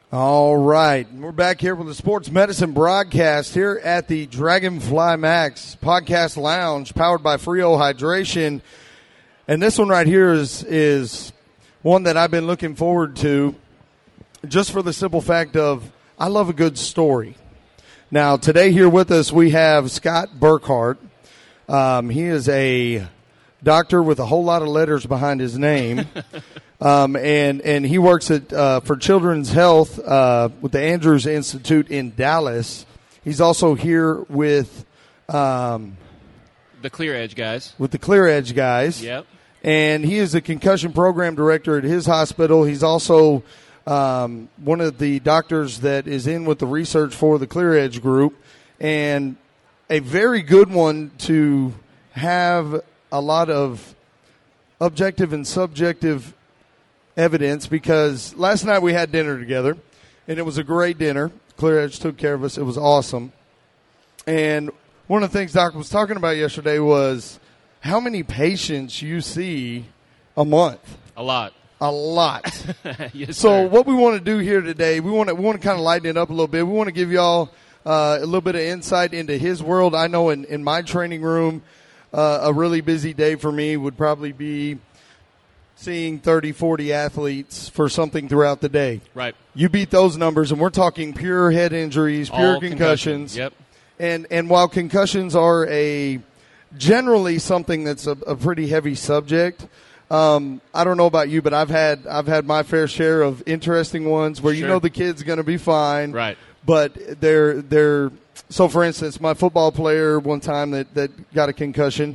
All right. We're back here with the Sports Medicine broadcast here at the Dragonfly Max Podcast Lounge, powered by Frio Hydration. And this one right here is one that I've been looking forward to just for the simple fact of I love a good story. Now, today here with us we have Scott Burkhart. He is a doctor with a whole lot of letters behind his name. And he works at for Children's Health with the Andrews Institute in Dallas. He's also here with the Clear Edge guys. With the Clear Edge guys. Yep. And he is the concussion program director at his hospital. He's also one of the doctors that is in with the research for the Clear Edge group, and a very good one to have a lot of objective and subjective evidence, because last night we had dinner together, and it was a great dinner. Clear Edge took care of us. It was awesome. And one of the things Doc was talking about yesterday was how many patients you see a month. A lot. Yes, so sir. What we want to do here today, we want to kind of lighten it up a little bit. We want to give y'all a little bit of insight into his world. I know in my training room, a really busy day for me would probably be seeing 30, 40 athletes for something throughout the day. Right. You beat those numbers, and we're talking pure head injuries, pure All concussions. Yep. And while concussions are generally something that's a pretty heavy subject, I don't know about you, but I've had my fair share of interesting ones where you know the kid's going to be fine. Right. But they're so, for instance, my football player one time that got a concussion,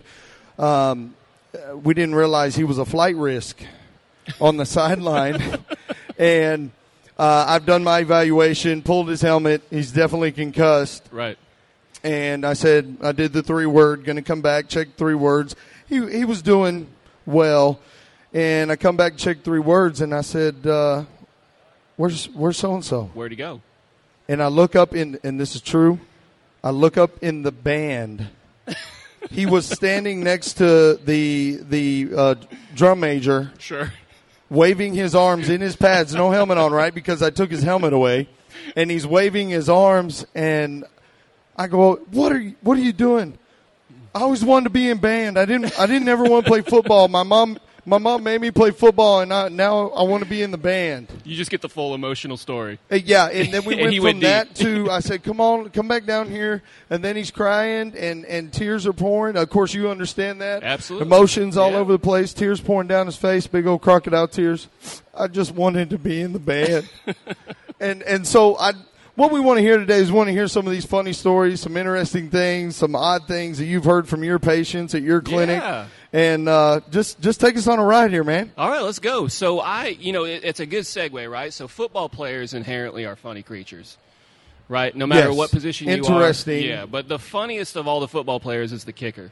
we didn't realize he was a flight risk on the sideline. And I've done my evaluation, pulled his helmet. He's definitely concussed. Right. And I said, I did the 3-word, going to come back, check 3 words. He was doing well. And I come back, check 3 words, and I said, where's so-and-so? Where'd he go? And I look up and this is true, I look up in the band. He was standing next to the drum major. Sure. Waving his arms in his pads, no helmet on, right? Because I took his helmet away. And he's waving his arms, and I go, what are you doing? I always wanted to be in band. I didn't ever want to play football. My mom made me play football, and now I want to be in the band. You just get the full emotional story. Yeah, and then we went from that deep. to, I said, come back down here. And then he's crying, and tears are pouring. Of course, you understand that. Absolutely. Emotions all over the place, tears pouring down his face, big old crocodile tears. I just wanted to be in the band. and so what we want to hear today is we want to hear some of these funny stories, some interesting things, some odd things that you've heard from your patients at your clinic. Yeah. And just take us on a ride here, man. All right, let's go. So it's a good segue, right? So football players inherently are funny creatures, right? No matter what position you are. Interesting. Yeah, but the funniest of all the football players is the kicker.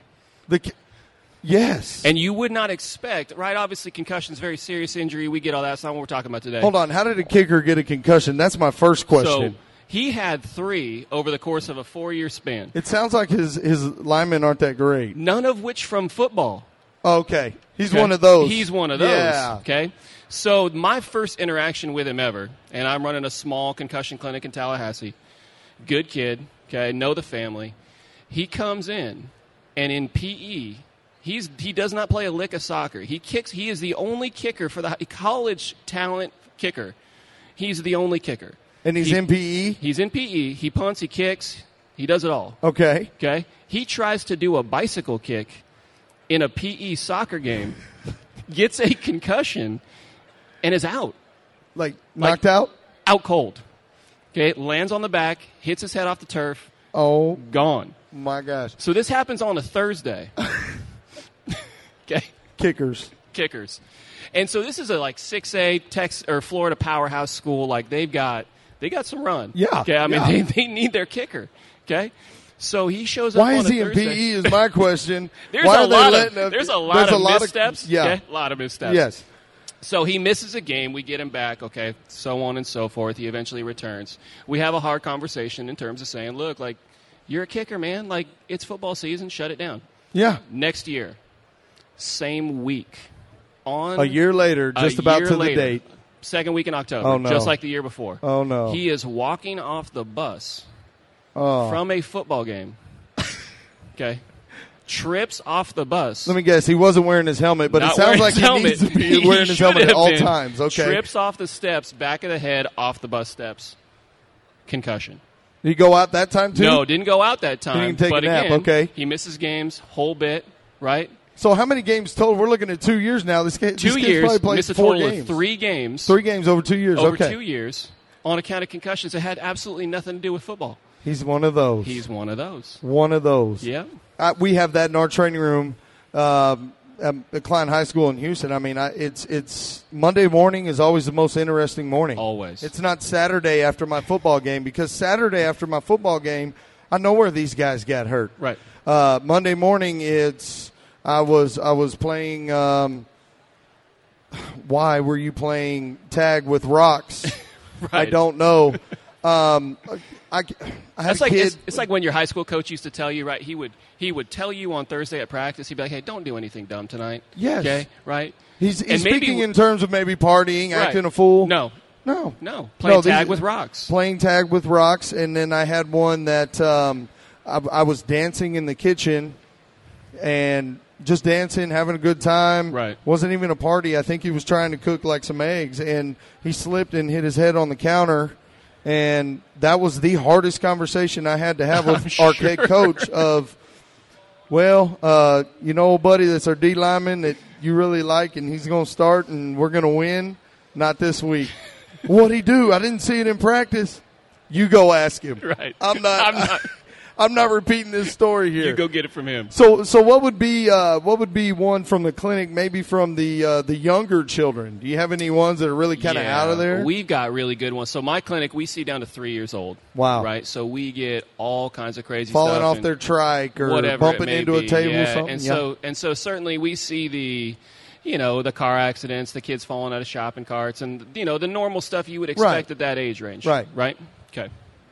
Yes. And you would not expect, right? Obviously, concussion's very serious injury. We get all that. That's not what we're talking about today. Hold on. How did a kicker get a concussion? That's my first question. So he had 3 over the course of a 4-year span. It sounds like his linemen aren't that great. None of which from football. Okay. He's one of those. He's one of those. Yeah. Okay. So my first interaction with him ever, and I'm running a small concussion clinic in Tallahassee. Good kid. Okay. Know the family. He comes in, and in PE, he does not play a lick of soccer. He kicks. He is the only kicker for the college talent kicker. He's the only kicker. And he's in PE? He's in PE. He punts. He kicks. He does it all. Okay. Okay. He tries to do a bicycle kick in a PE soccer game, gets a concussion, and is out. Like knocked out? Out cold. Okay, lands on the back, hits his head off the turf. Oh. Gone. My gosh. So this happens on a Thursday. Okay. Kickers. And so this is a 6A Texas or Florida powerhouse school. Like they got some run. Yeah. Okay. I mean they need their kicker. Okay. So he shows up Why on is he in Thursday. PE is my question. There's a lot of missteps. Yeah. Okay? A lot of missteps. Yes. So he misses a game. We get him back, okay, so on and so forth. He eventually returns. We have a hard conversation in terms of saying, look, you're a kicker, man. It's football season. Shut it down. Yeah. Next year, same week. A year later, just about to the date. second week in October, Oh, no. just like the year before. Oh, no. He is walking off the bus Oh. from a football game. Okay. Trips off the bus. Let me guess. He wasn't wearing his helmet, but Not it sounds wearing like his he helmet. needs to be He wearing his should helmet at have all been. times. Okay. Trips off the steps, back of the head, off the bus steps. Concussion. Did he go out that time, too? No, didn't go out that time. didn't take but a nap, again, okay. he misses games, whole bit, right? So how many games total? We're looking at 2 years now. This kid's probably played missed a 4 total games. of 3 games. 3 games over 2 years. Over okay. 2 years on account of concussions that had absolutely nothing to do with football. He's one of those. He's one of those. One of those. Yeah. We have that in our training room at Klein High School in Houston. I mean, it's Monday morning is always the most interesting morning. Always. It's not Saturday after my football game, because Saturday after my football game, I know where these guys got hurt. Right. Monday morning, I was playing. Why were you playing tag with rocks? Right. I don't know. I had That's a like kid. it's like when your high school coach used to tell you, right? He would tell you on Thursday at practice. He'd be like, "Hey, don't do anything dumb tonight." Yes. Okay. Right. He's and maybe- speaking in terms of maybe partying, Right. acting a fool. No. No. Playing these- tag with rocks. Playing tag with rocks, and then I had one that I was dancing in the kitchen and just dancing, having a good time. Right. Wasn't even a party. I think he was trying to cook like some eggs, and he slipped and hit his head on the counter. And that was the hardest conversation I had to have with our head coach of, well, old buddy that's our D lineman that you really like, and he's going to start, and we're going to win. Not this week. What'd he do? I didn't see it in practice. You go ask him. Right. I'm not. I'm not repeating this story here. You go get it from him. So what would be one from the clinic? Maybe from the younger children. Do you have any ones that are really kind of out of there? We've got really good ones. So my clinic, we see down to 3 years old. Wow. Right. So we get all kinds of crazy Falling stuff off and their trike or whatever bumping it may into a be. table or Yeah. something. And so certainly we see the car accidents, the kids falling out of shopping carts, and the normal stuff you would expect at that age range. Right. Right. Okay.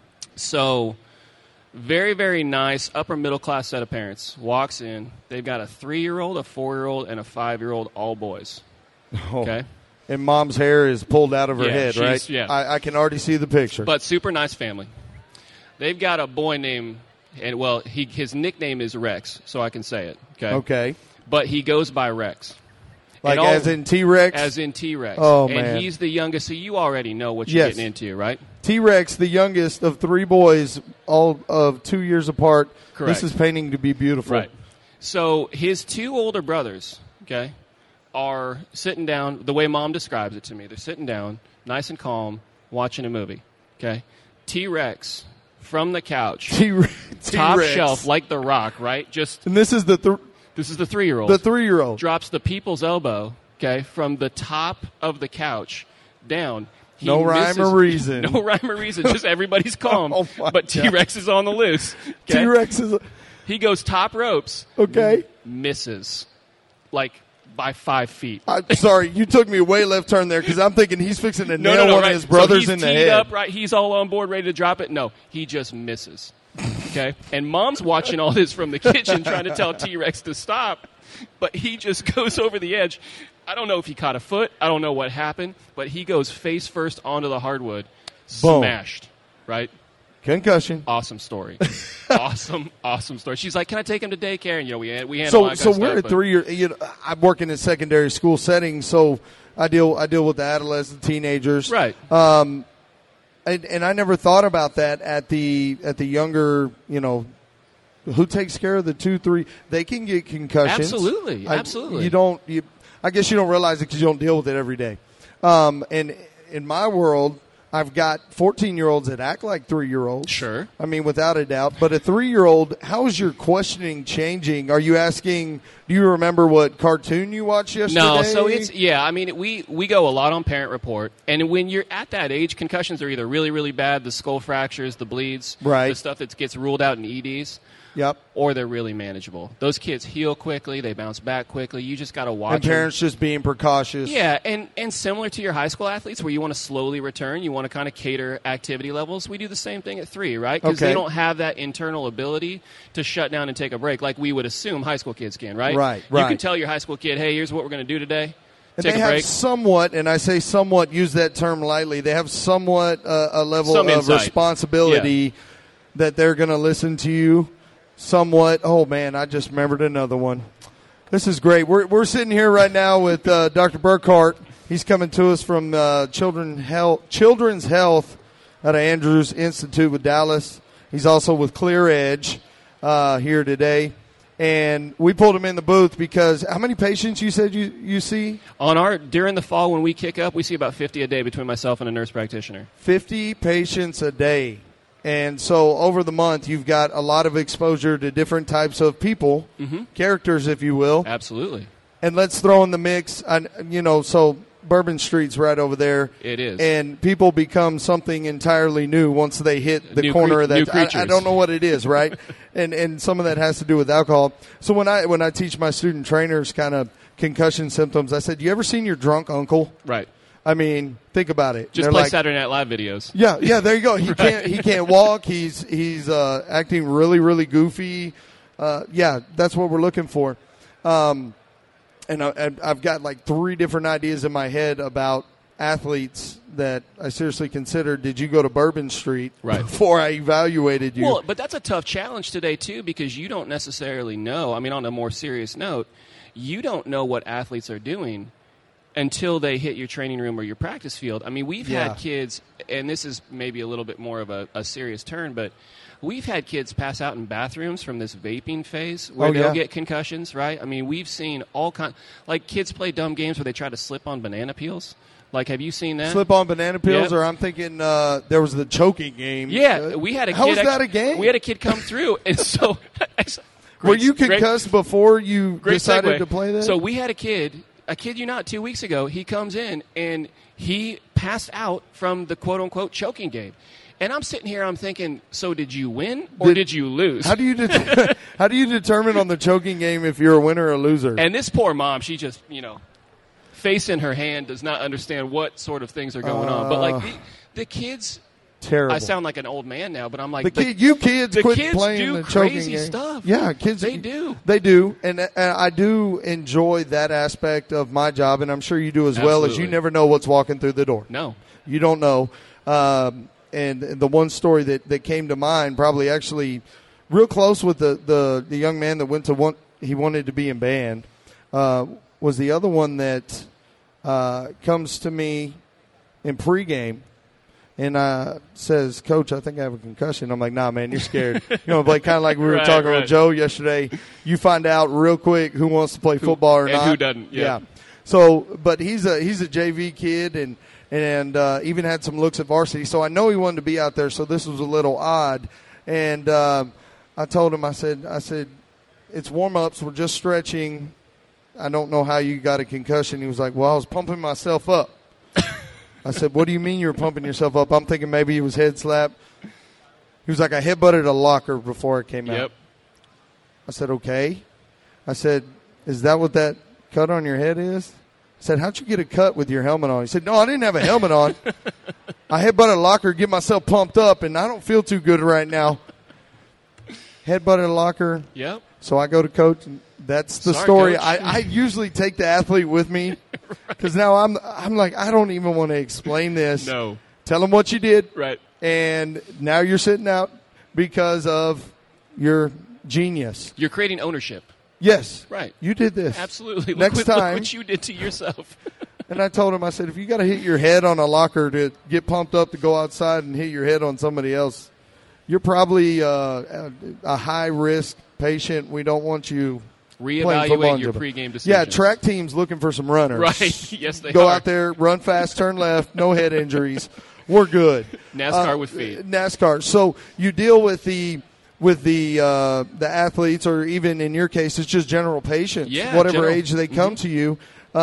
So. Very, very nice upper middle class set of parents walks in. They've got a 3-year-old, a 4-year-old, and a 5-year-old, all boys. Oh. Okay, And mom's hair is pulled out of her Yeah, head, right? she's- yeah. I can already see the picture. but super nice family. They've got a boy named, his nickname is Rex, so I can say it. Okay, okay. but he goes by Rex. Like And all- as in T-Rex? As in T-Rex. Oh, and man. he's the youngest, so you already know what you're Yes. getting into, right? T-Rex, the youngest of 3 boys, all of 2 years apart. Correct. This is painting to be beautiful. Right. So his 2 older brothers, okay, are sitting down, the way Mom describes it to me. They're sitting down, nice and calm, watching a movie, okay? T-Rex, from the couch, T-Rex. top shelf, like The Rock, right? Just, And this is the this is the 3-year-old. 3-year-old. Drops the people's elbow, okay, from the top of the couch down. He No rhyme or reason. No rhyme or reason. Just everybody's calm. Oh, my but God. T-Rex is on the loose. Okay? T-Rex is He goes top ropes. okay. Misses. Like by 5 feet. I'm sorry, you took me a way left turn there because I'm thinking he's fixing to nail one right. of his brothers so in he's the teed head. up, right? He's all on board, ready to drop it. No, he just misses. Okay? And Mom's watching all this from the kitchen trying to tell T-Rex to stop, but he just goes over the edge. I don't know if he caught a foot. I don't know what happened, but he goes face first onto the hardwood. Boom. Smashed. Right? Concussion. Awesome story. awesome story. She's like, "Can I take him to daycare?" And we handle all that So kind of we're stuff, at but- 3 years. I'm working in secondary school settings, so I deal with the adolescent teenagers, Right. And I never thought about that at the younger, who takes care of the 2, 3? They can get concussions. Absolutely. I guess you don't realize it because you don't deal with it every day. And in my world, I've got 14-year-olds that act like 3-year-olds. Sure. I mean, without a doubt. But a 3-year-old, how is your questioning changing? Are you asking, do you remember what cartoon you watched yesterday? No, so we go a lot on Parent Report, and when you're at that age, concussions are either really, really bad, the skull fractures, the bleeds, Right. the stuff that gets ruled out in EDs, Yep. or they're really manageable. Those kids heal quickly, they bounce back quickly. You just got to watch And parents just being precautious. Yeah, and similar to your high school athletes where you want to slowly return, you want to kind of cater activity levels, we do the same thing at 3, right? Because Okay. they don't have that internal ability to shut down and take a break like we would assume high school kids can, right? Right, You can right. tell your high school kid, hey, here's what we're going to do today. And take they a have break. somewhat, and I say somewhat, use that term lightly, they have somewhat a level Some of insight. responsibility that they're going to listen to you somewhat. Oh, man, I just remembered another one. This is great. We're sitting here right now with Dr. Burkhart. He's coming to us from Children's Health at Andrews Institute with Dallas. He's also with Clear Edge here today. And we pulled him in the booth because how many patients you said you see? During the fall when we kick up, we see about 50 a day between myself and a nurse practitioner. 50 patients a day. And so over the month, you've got a lot of exposure to different types of people, characters, if you will. Absolutely. And let's throw in the mix, so Bourbon Street's right over there. It is. And people become something entirely new once they hit the corner of that. New creatures. I don't know what it is, right? and some of that has to do with alcohol. So when I teach my student trainers kind of concussion symptoms, I said, you ever seen your drunk uncle? Right. I mean, think about it. Just They're play like, Saturday Night Live videos. Yeah, there you go. He can't walk. He's acting really, really goofy. That's what we're looking for. And I've got like 3 different ideas in my head about athletes that I seriously considered. Did you go to Bourbon Street before I evaluated you? Well, but that's a tough challenge today too, because you don't necessarily know. I mean, on a more serious note, you don't know what athletes are doing until they hit your training room or your practice field. I mean, we've had kids, and this is maybe a little bit more of a serious turn, but we've had kids pass out in bathrooms from this vaping phase where they'll get concussions, right? I mean, we've seen all kinds, like kids play dumb games where they try to slip on banana peels. Like, have you seen that? Slip on banana peels, Yep. or I'm thinking there was the choking game. Yeah, we had a kid. How was that a game? We had a kid come through, and so were you concussed before you decided segue. to play that? So we had a kid. I kid you not, 2 weeks ago, he comes in and he passed out from the quote-unquote choking game. And I'm sitting here, I'm thinking, so did you win or did you lose? How do you determine on the choking game if you're a winner or a loser? And this poor mom, she just, face in her hand, does not understand what sort of things are going on. But, like, the kids... Terrible. I sound like an old man now, but I'm like... you kids quit kids playing do the choking crazy game. stuff. Yeah, kids... They do. They do. And I do enjoy that aspect of my job, and I'm sure you do as well, as you never know what's walking through the door. No. You don't know. And the one story that came to mind, probably actually real close with the young man that went to he wanted to be in band, was the other one that comes to me in pregame and says, Coach, I think I have a concussion. I'm like, nah, man, you're scared. Like kind of like we were talking with Joe yesterday. You find out real quick who wants to play football or not. And who doesn't. Yeah. So, but he's a JV kid and even had some looks at varsity. So I know he wanted to be out there. So this was a little odd. And I told him, I said, it's warm-ups. We're just stretching. I don't know how you got a concussion. He was like, well, I was pumping myself up. I said, what do you mean you were pumping yourself up? I'm thinking maybe he was head slapped. He was like, I headbutted a locker before it came out. I said, okay. I said, is that what that cut on your head is? I said, how'd you get a cut with your helmet on? He said, no, I didn't have a helmet on. I headbutted a locker to get myself pumped up, and I don't feel too good right now. Headbutted a locker. Yep. So I go to coach, and that's the story. I usually take the athlete with me because now I'm like, I don't even want to explain this. No. Tell them what you did. Right. And now you're sitting out because of your genius. You're creating ownership. Yes. Right. You did this. Absolutely. Next time. Look what you did to yourself. And I told him, I said, if you got to hit your head on a locker to get pumped up to go outside and hit your head on somebody else, you're probably a high-risk patient. We don't want you reevaluate your pregame decisions. Yeah, track teams looking for some runners. Right. Yes, they Go are. out there, run fast, turn left, no head injuries. We're good. NASCAR with feet. NASCAR. So you deal with the athletes, or even in your case, it's just general patients. Yeah, whatever age they come to you.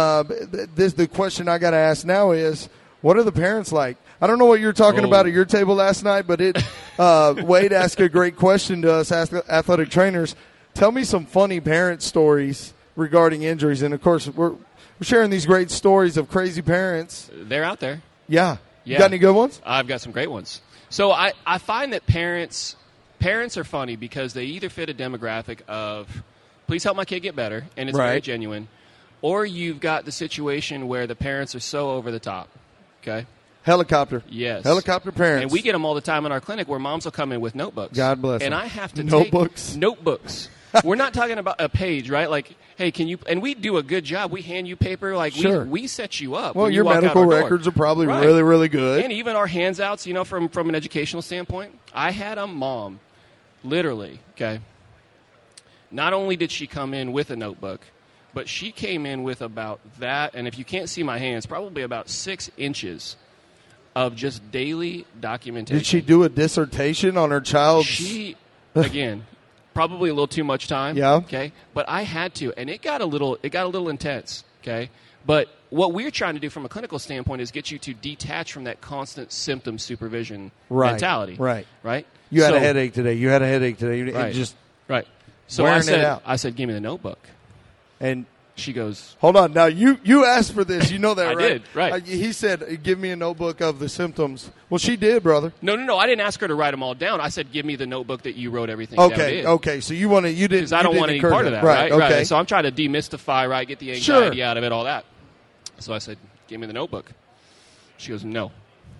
The question I got to ask now is, what are the parents like? I don't know what you were talking about at your table last night, but Wade asked a great question to us athletic trainers. Tell me some funny parent stories regarding injuries. And, of course, we're sharing these great stories of crazy parents. They're out there. Yeah. You got any good ones? I've got some great ones. So I find that parents are funny because they either fit a demographic of, please help my kid get better, and it's very genuine, Or you've got the situation where the parents are so over the top. Okay? Helicopter. Yes. Helicopter parents. And we get them all the time in our clinic where moms will come in with notebooks. God bless And them. I have to Notebooks? take notebooks. We're not talking about a page, right? Like, hey, can you – and we do a good job. We hand you paper. Like, Sure. we set you up. Well, when you your walk out medical our door. records are probably Right. really, really good. And even our handouts, you know, from an educational standpoint. I had a mom, literally, okay. Not only did she come in with a notebook, but she came in with about that, and if you can't see my hands, probably about 6 inches of just daily documentation. Did she do a dissertation on her child's? She, again, probably a little too much time. Yeah. Okay. But I had to, and it got a little intense. Okay. But what we're trying to do from a clinical standpoint is get you to detach from that constant symptom supervision mentality. Right. Right. You had a headache today. You had a headache today. It Right. just Right. So wearing it out. I said, give me the notebook. And She goes, hold on. Now you asked for this. You know that, I right? did, right. He said, "Give me a notebook of the symptoms." Well, she did, brother. no. I didn't ask her to write them all down. I said, give me the notebook that you wrote everything down in. Okay. So you didn't. Because I don't want any encourage part of that, right? Okay. Right. So I'm trying to demystify, right? Get the anxiety out of it, all that. So I said, give me the notebook. She goes, no.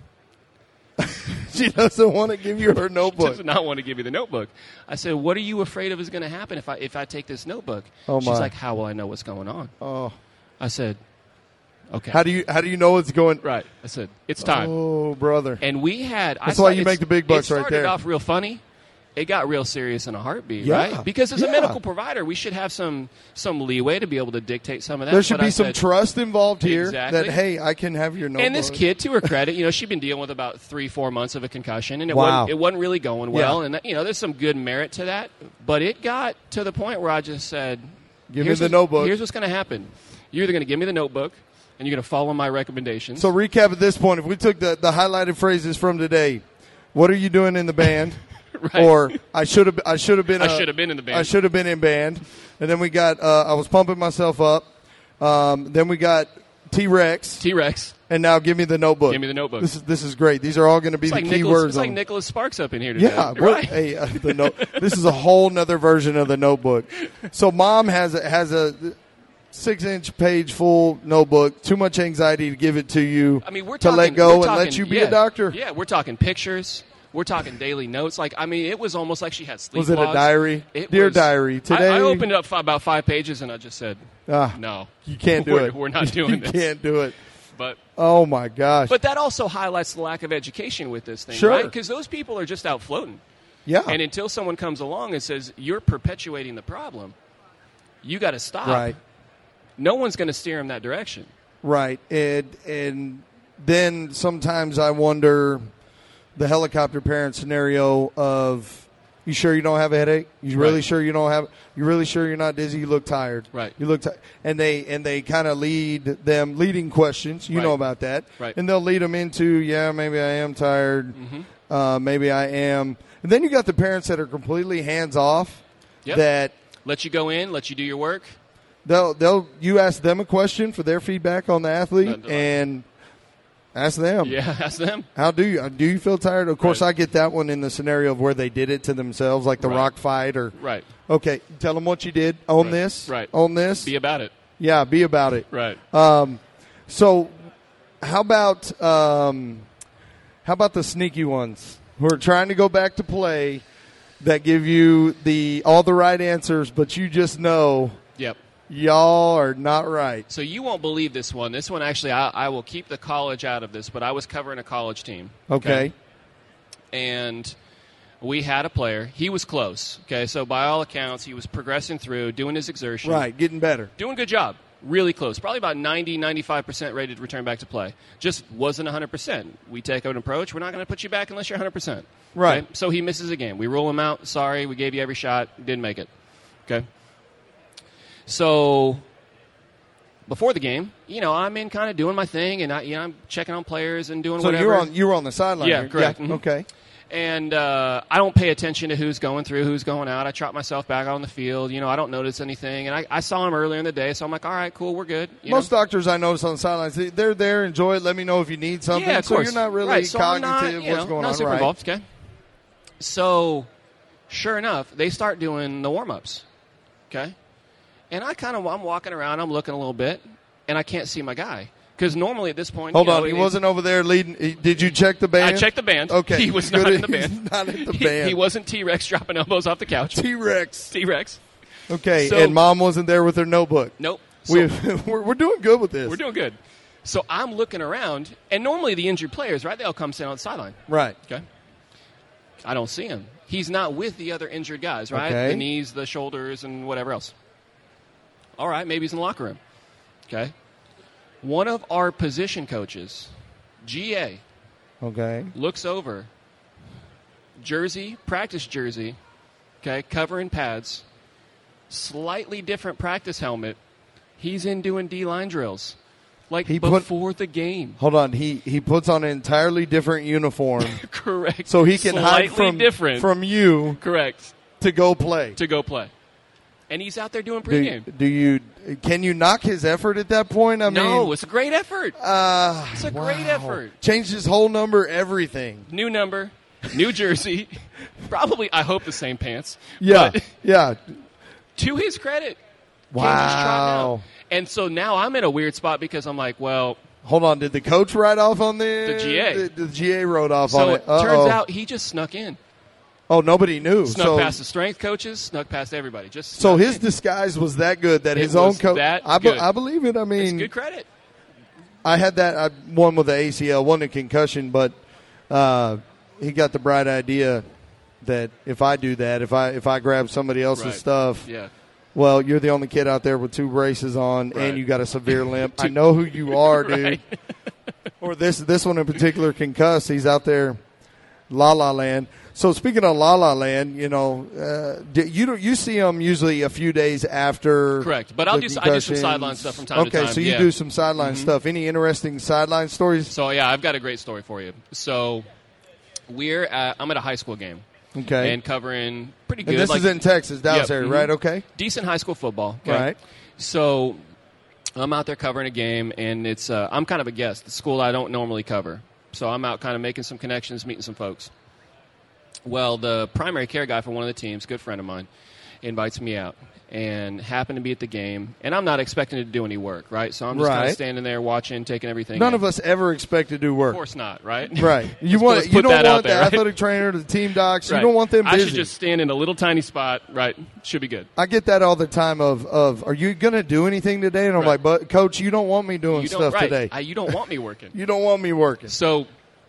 She doesn't want to give you her She notebook. does not want to give you the notebook. I said, what are you afraid of is going to happen if I take this notebook? Oh, She's my. like, how will I know what's going on? Oh, I said, okay. how do you know it's going? Right. I said, it's time. Oh, brother. And we had. That's why you make the big bucks right It started there. off real funny. It got real serious in a heartbeat, Yeah. right? Because as a Yeah. medical provider, we should have some leeway to be able to dictate some of that. There should But be I some said, trust involved here. Exactly. That hey, I can have your notebook. And this kid, to her credit, she'd been dealing with about 3-4 months of a concussion, and Wow. it wasn't really going well. Yeah. And there's some good merit to that, but it got to the point where I just said, Give me the notebook. Here's what's going to happen. You're either going to give me the notebook, and you're going to follow my recommendations. So recap at this point. If we took the highlighted phrases from today, what are you doing in the band? Right. Or I should have been. I should have been in the band. I should have been in band. And then we got. I was pumping myself up. Then we got T-Rex. T-Rex. And now give me the notebook. Give me the notebook. This is great. These are all going to be It's the like key Nicholas, words. it's like on- Nicholas Sparks up in here today. Yeah, right? hey, this is a whole nother version of the notebook. So mom has a 6-inch page full notebook. Too much anxiety to give it to you. I mean, we're to talking, let go we're and talking, let you be yeah, a doctor. Yeah, we're talking pictures. We're talking daily notes. Like, I mean, it was almost like she had sleep Was it a logs. diary? It Dear was- diary, today I opened up about 5 pages and I just said, Ah, no. you can't do it. We're not doing you this. You can't do it. But Oh my gosh. that also highlights the lack of education with this thing, Sure. right? Because those people are just out floating. Yeah. And until someone comes along and says, you're perpetuating the problem, you got to stop. Right. No one's going to steer them that direction. Right. And then sometimes I wonder the helicopter parent scenario of, you sure you don't have a headache? You really Right. sure you don't have? You really sure you're not dizzy? You look tired. Right. You look tired. And they kind of leading questions. You know Right. about that. Right. And they'll lead them into, yeah, maybe I am tired. Mm-hmm. Maybe I am. And then you got the parents that are completely hands off. Yep. That Let you go in, let you do your work. you ask them a question for their feedback on the athlete No. and ask them. Yeah, ask them. How do you feel tired? Of course, Right. I get that one in the scenario of where they did it to themselves, like the Right. rock fight, or Right. okay, tell them what you did. Own Right. this. Right. Own this. Be about it. Yeah, be about it. Right. So, how about the sneaky ones who are trying to go back to play that give you all the right answers, but you just know Yep. y'all are not right. So you won't believe this one. This one, actually, I will keep the college out of this, but I was covering a college team. Okay. And we had a player. He was close. Okay, so by all accounts, he was progressing through, doing his exertion. Right, getting better. Doing a good job. Really close. Probably about 90-95% ready to return back to play. Just wasn't 100%. We take an approach. We're not going to put you back unless you're 100%. Right. Okay? So he misses a game. We rule him out. Sorry, we gave you every shot. Didn't make it. Okay. So before the game, I'm in kind of doing my thing, and I'm checking on players and doing So whatever. you were on the sideline. Yeah, here. correct. Yeah. Mhm. Okay. And I don't pay attention to who's going through, who's going out. I trot myself back on the field. I don't notice anything. And I saw him earlier in the day, so I'm like, all right, cool, we're good. Most doctors I notice on the sidelines, they're there, enjoy it, let me know if you need something. Yeah, of so course. you're not really right. So I'm cognitive not, what's going not on. super Right. involved, okay? So, sure enough, they start doing the warm-ups, okay? And I'm walking around, I'm looking a little bit, and I can't see my guy. Because normally at this point, Hold on, he wasn't over there leading. Did you check the band? I checked the band. Okay, he was not in the band. He's not in the band. He wasn't T-Rex dropping elbows off the couch. T-Rex. Okay, So, and Mom wasn't there with her notebook. Nope. So, We're doing good with this. we're doing good. So I'm looking around, and normally the injured players, right? They all come stand on the sideline. Right. Okay. I don't see him. He's not with the other injured guys, right? Okay. The knees, the shoulders, and whatever else. All right, maybe he's in the locker room. Okay. One of our position coaches, GA, Okay. looks over. Jersey, practice jersey, okay, covering pads, slightly different practice helmet. He's in doing D-line drills, like before the game. Hold on. He puts on an entirely different uniform. Correct. So he can hide from you. Correct. To go play. And he's out there doing pregame. Can you knock his effort at that point? I mean, no, it's a great effort. It's a great effort. Changed his whole number, everything. New number, new jersey, probably, I hope, the same pants. Yeah, But yeah. to his credit. Wow. Came just trotting out. And so now I'm in a weird spot because I'm like, well. Hold on. Did the coach write off on The GA. The GA wrote off So on it. it turns out he just snuck in. Oh, nobody knew. Snuck past the strength coaches, snuck past everybody. So his disguise was that good that his own coach. I believe it. I mean, it's good credit. I had that one with the ACL, one a concussion, but he got the bright idea that if I do that, if I grab somebody else's stuff, well, you're the only kid out there with 2 braces on, and you got a severe limp. I know who you are, dude. Or this one in particular, concussed. He's out there, La La Land. So speaking of La La Land, you know, you see him usually a few days after. Correct, but I do some sideline stuff from time to time. Okay, so you do some sideline stuff. Any interesting sideline stories? So yeah, I've got a great story for you. So I'm at a high school game. Okay, and covering pretty good. And this is in Texas, Dallas area, right? Okay, decent high school football. Okay? Right. So I'm out there covering a game, and it's I'm kind of a guest. The school I don't normally cover, so I'm out kind of making some connections, meeting some folks. Well, the primary care guy for one of the teams, good friend of mine, invites me out and happened to be at the game. And I'm not expecting to do any work, right? So I'm just kind of standing there watching, taking everything None of us ever expect to do work. Of course not, right? Right. You don't want the athletic trainer, the team docs. Right. You don't want them busy. I should just stand in a little tiny spot, right? Should be good. I get that all the time of are you going to do anything today? And I'm like, but Coach, you don't want me doing stuff today. You don't want me working. You don't want me working. So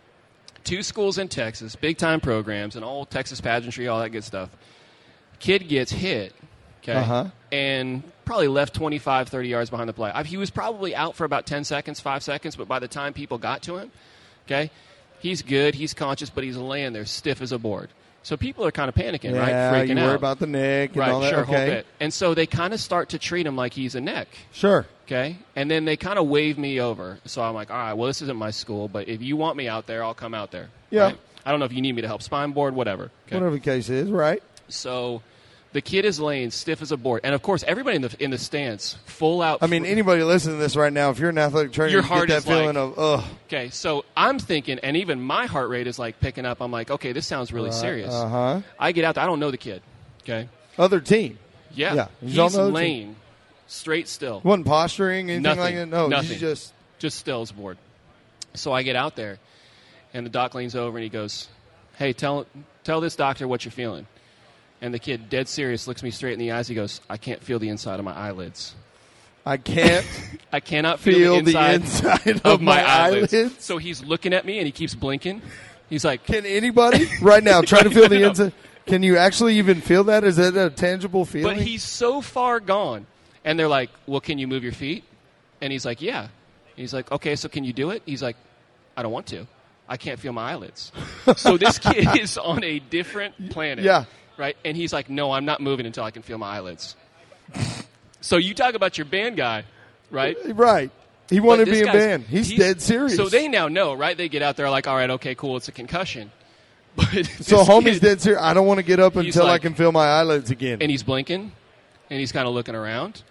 2 schools in Texas, big-time programs, and all Texas pageantry, all that good stuff. Kid gets hit, okay, and probably left 25, 30 yards behind the play. He was probably out for about 10 seconds, 5 seconds, but by the time people got to him, okay, he's good, he's conscious, but he's laying there stiff as a board. So people are kind of panicking, right? Freaking out. Worry about the neck and all that. Sure, whole bit. And so they kind of start to treat him like he's a neck. Sure. Okay? And then they kind of wave me over. So I'm like, all right, well, this isn't my school, but if you want me out there, I'll come out there. Yeah. Right? I don't know if you need me to help spine board, whatever. Okay? Whatever the case is, right? So the kid is laying stiff as a board. And, of course, everybody in the stands, full out. I mean, anybody listening to this right now, if you're an athletic trainer, your you heart get that is feeling of, ugh. Okay, so I'm thinking, and even my heart rate is like picking up. I'm like, okay, this sounds really serious. I get out there. I don't know the kid. Okay. Other team. Yeah. He's laying straight still. Wasn't posturing, anything nothing, like that? No, nothing. He's just still as a board. So I get out there, and the doc leans over and he goes, hey, tell this doctor what you're feeling. And the kid, dead serious, looks me straight in the eyes. He goes, I can't feel the inside of my eyelids. I cannot feel the inside of my eyelids. So he's looking at me, and he keeps blinking. He's like, can anybody right now try to feel the inside? Can you actually even feel that? Is it a tangible feeling? But he's so far gone. And they're like, well, can you move your feet? And he's like, yeah. He's like, okay, so can you do it? He's like, I don't want to. I can't feel my eyelids. So this kid is on a different planet. Yeah. Right? And he's like, no, I'm not moving until I can feel my eyelids. So you talk about your band guy, right? Right. He wanted to be in band. He's dead serious. So they now know, right? They get out there like, all right, okay, cool, it's a concussion. But so homie's dead serious. I don't want to get up until I can feel my eyelids again. And he's blinking, and he's kind of looking around.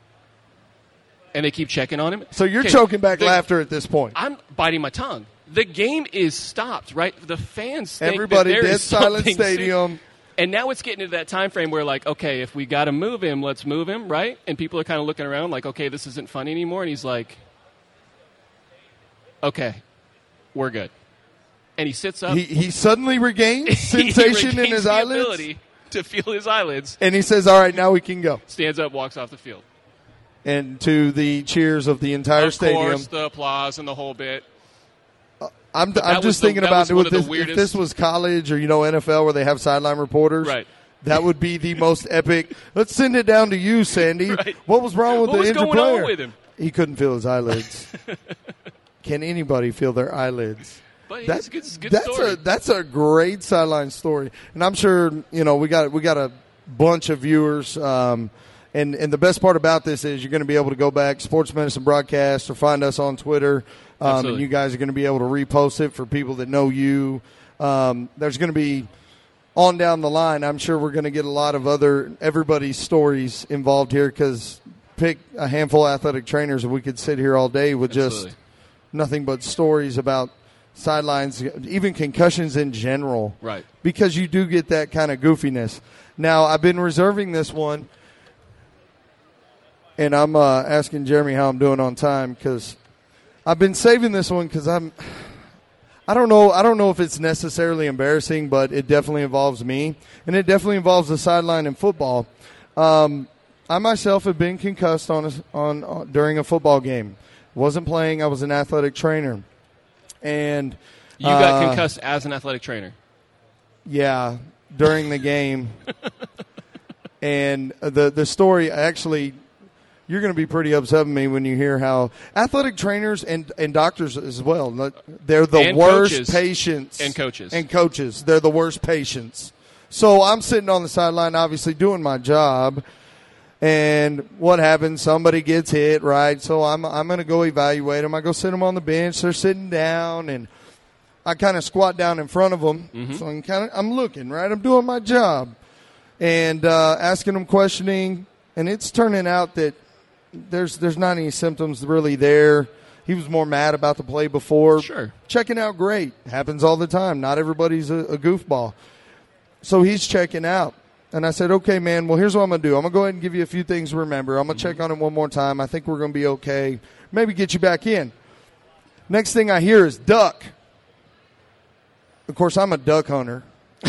And they keep checking on him. So you're choking back laughter at this point. I'm biting my tongue. The game is stopped, right? The fans think everybody that there dead is silent stadium. And now it's getting into that time frame where, like, okay, if we got to move him, let's move him, right? And people are kind of looking around like, okay, this isn't funny anymore. And he's like, okay, we're good. And he sits up. He suddenly regains sensation in his eyelids. Ability to feel his eyelids. And he says, all right, now we can go. Stands up, walks off the field. And to the cheers of the entire stadium. Of course, the applause and the whole bit. I'm just thinking about it with this. If this was college or NFL where they have sideline reporters, right? That would be the most epic. Let's send it down to you, Sandy. Right. What was wrong with the injured player? What was going on with him? He couldn't feel his eyelids. Can anybody feel their eyelids? But that's a good story. That's a great sideline story, and I'm sure we got a bunch of viewers. And the best part about this is you're going to be able to go back, Sports Medicine Broadcast, or find us on Twitter. And you guys are going to be able to repost it for people that know you. There's going to be, on down the line, I'm sure we're going to get a lot of everybody's stories involved here, because pick a handful of athletic trainers and we could sit here all day with just nothing but stories about sidelines, even concussions in general. Right. Because you do get that kind of goofiness. Now, I've been reserving this one, and I'm asking Jeremy how I'm doing on time, because I've been saving this one because I don't know if it's necessarily embarrassing, but it definitely involves me, and it definitely involves the sideline in football. I myself have been concussed on during a football game. Wasn't playing. I was an athletic trainer, and you got concussed as an athletic trainer. Yeah, during the game, and the story actually. You're going to be pretty upset with me when you hear how athletic trainers and doctors as well, they're the worst patients. And coaches. And coaches. They're the worst patients. So I'm sitting on the sideline, obviously doing my job, and what happens? Somebody gets hit, right? So I'm going to go evaluate them. I go sit them on the bench. They're sitting down, and I kind of squat down in front of them. Mm-hmm. So I'm looking, right? I'm doing my job and asking them questioning, and it's turning out that there's not any symptoms really there. He was more mad about the play before. Sure. Checking out great. Happens all the time. Not everybody's a goofball. So he's checking out. And I said, okay, man, well, here's what I'm going to do. I'm going to go ahead and give you a few things to remember. I'm going to check on it one more time. I think we're going to be okay. Maybe get you back in. Next thing I hear is duck. Of course, I'm a duck hunter.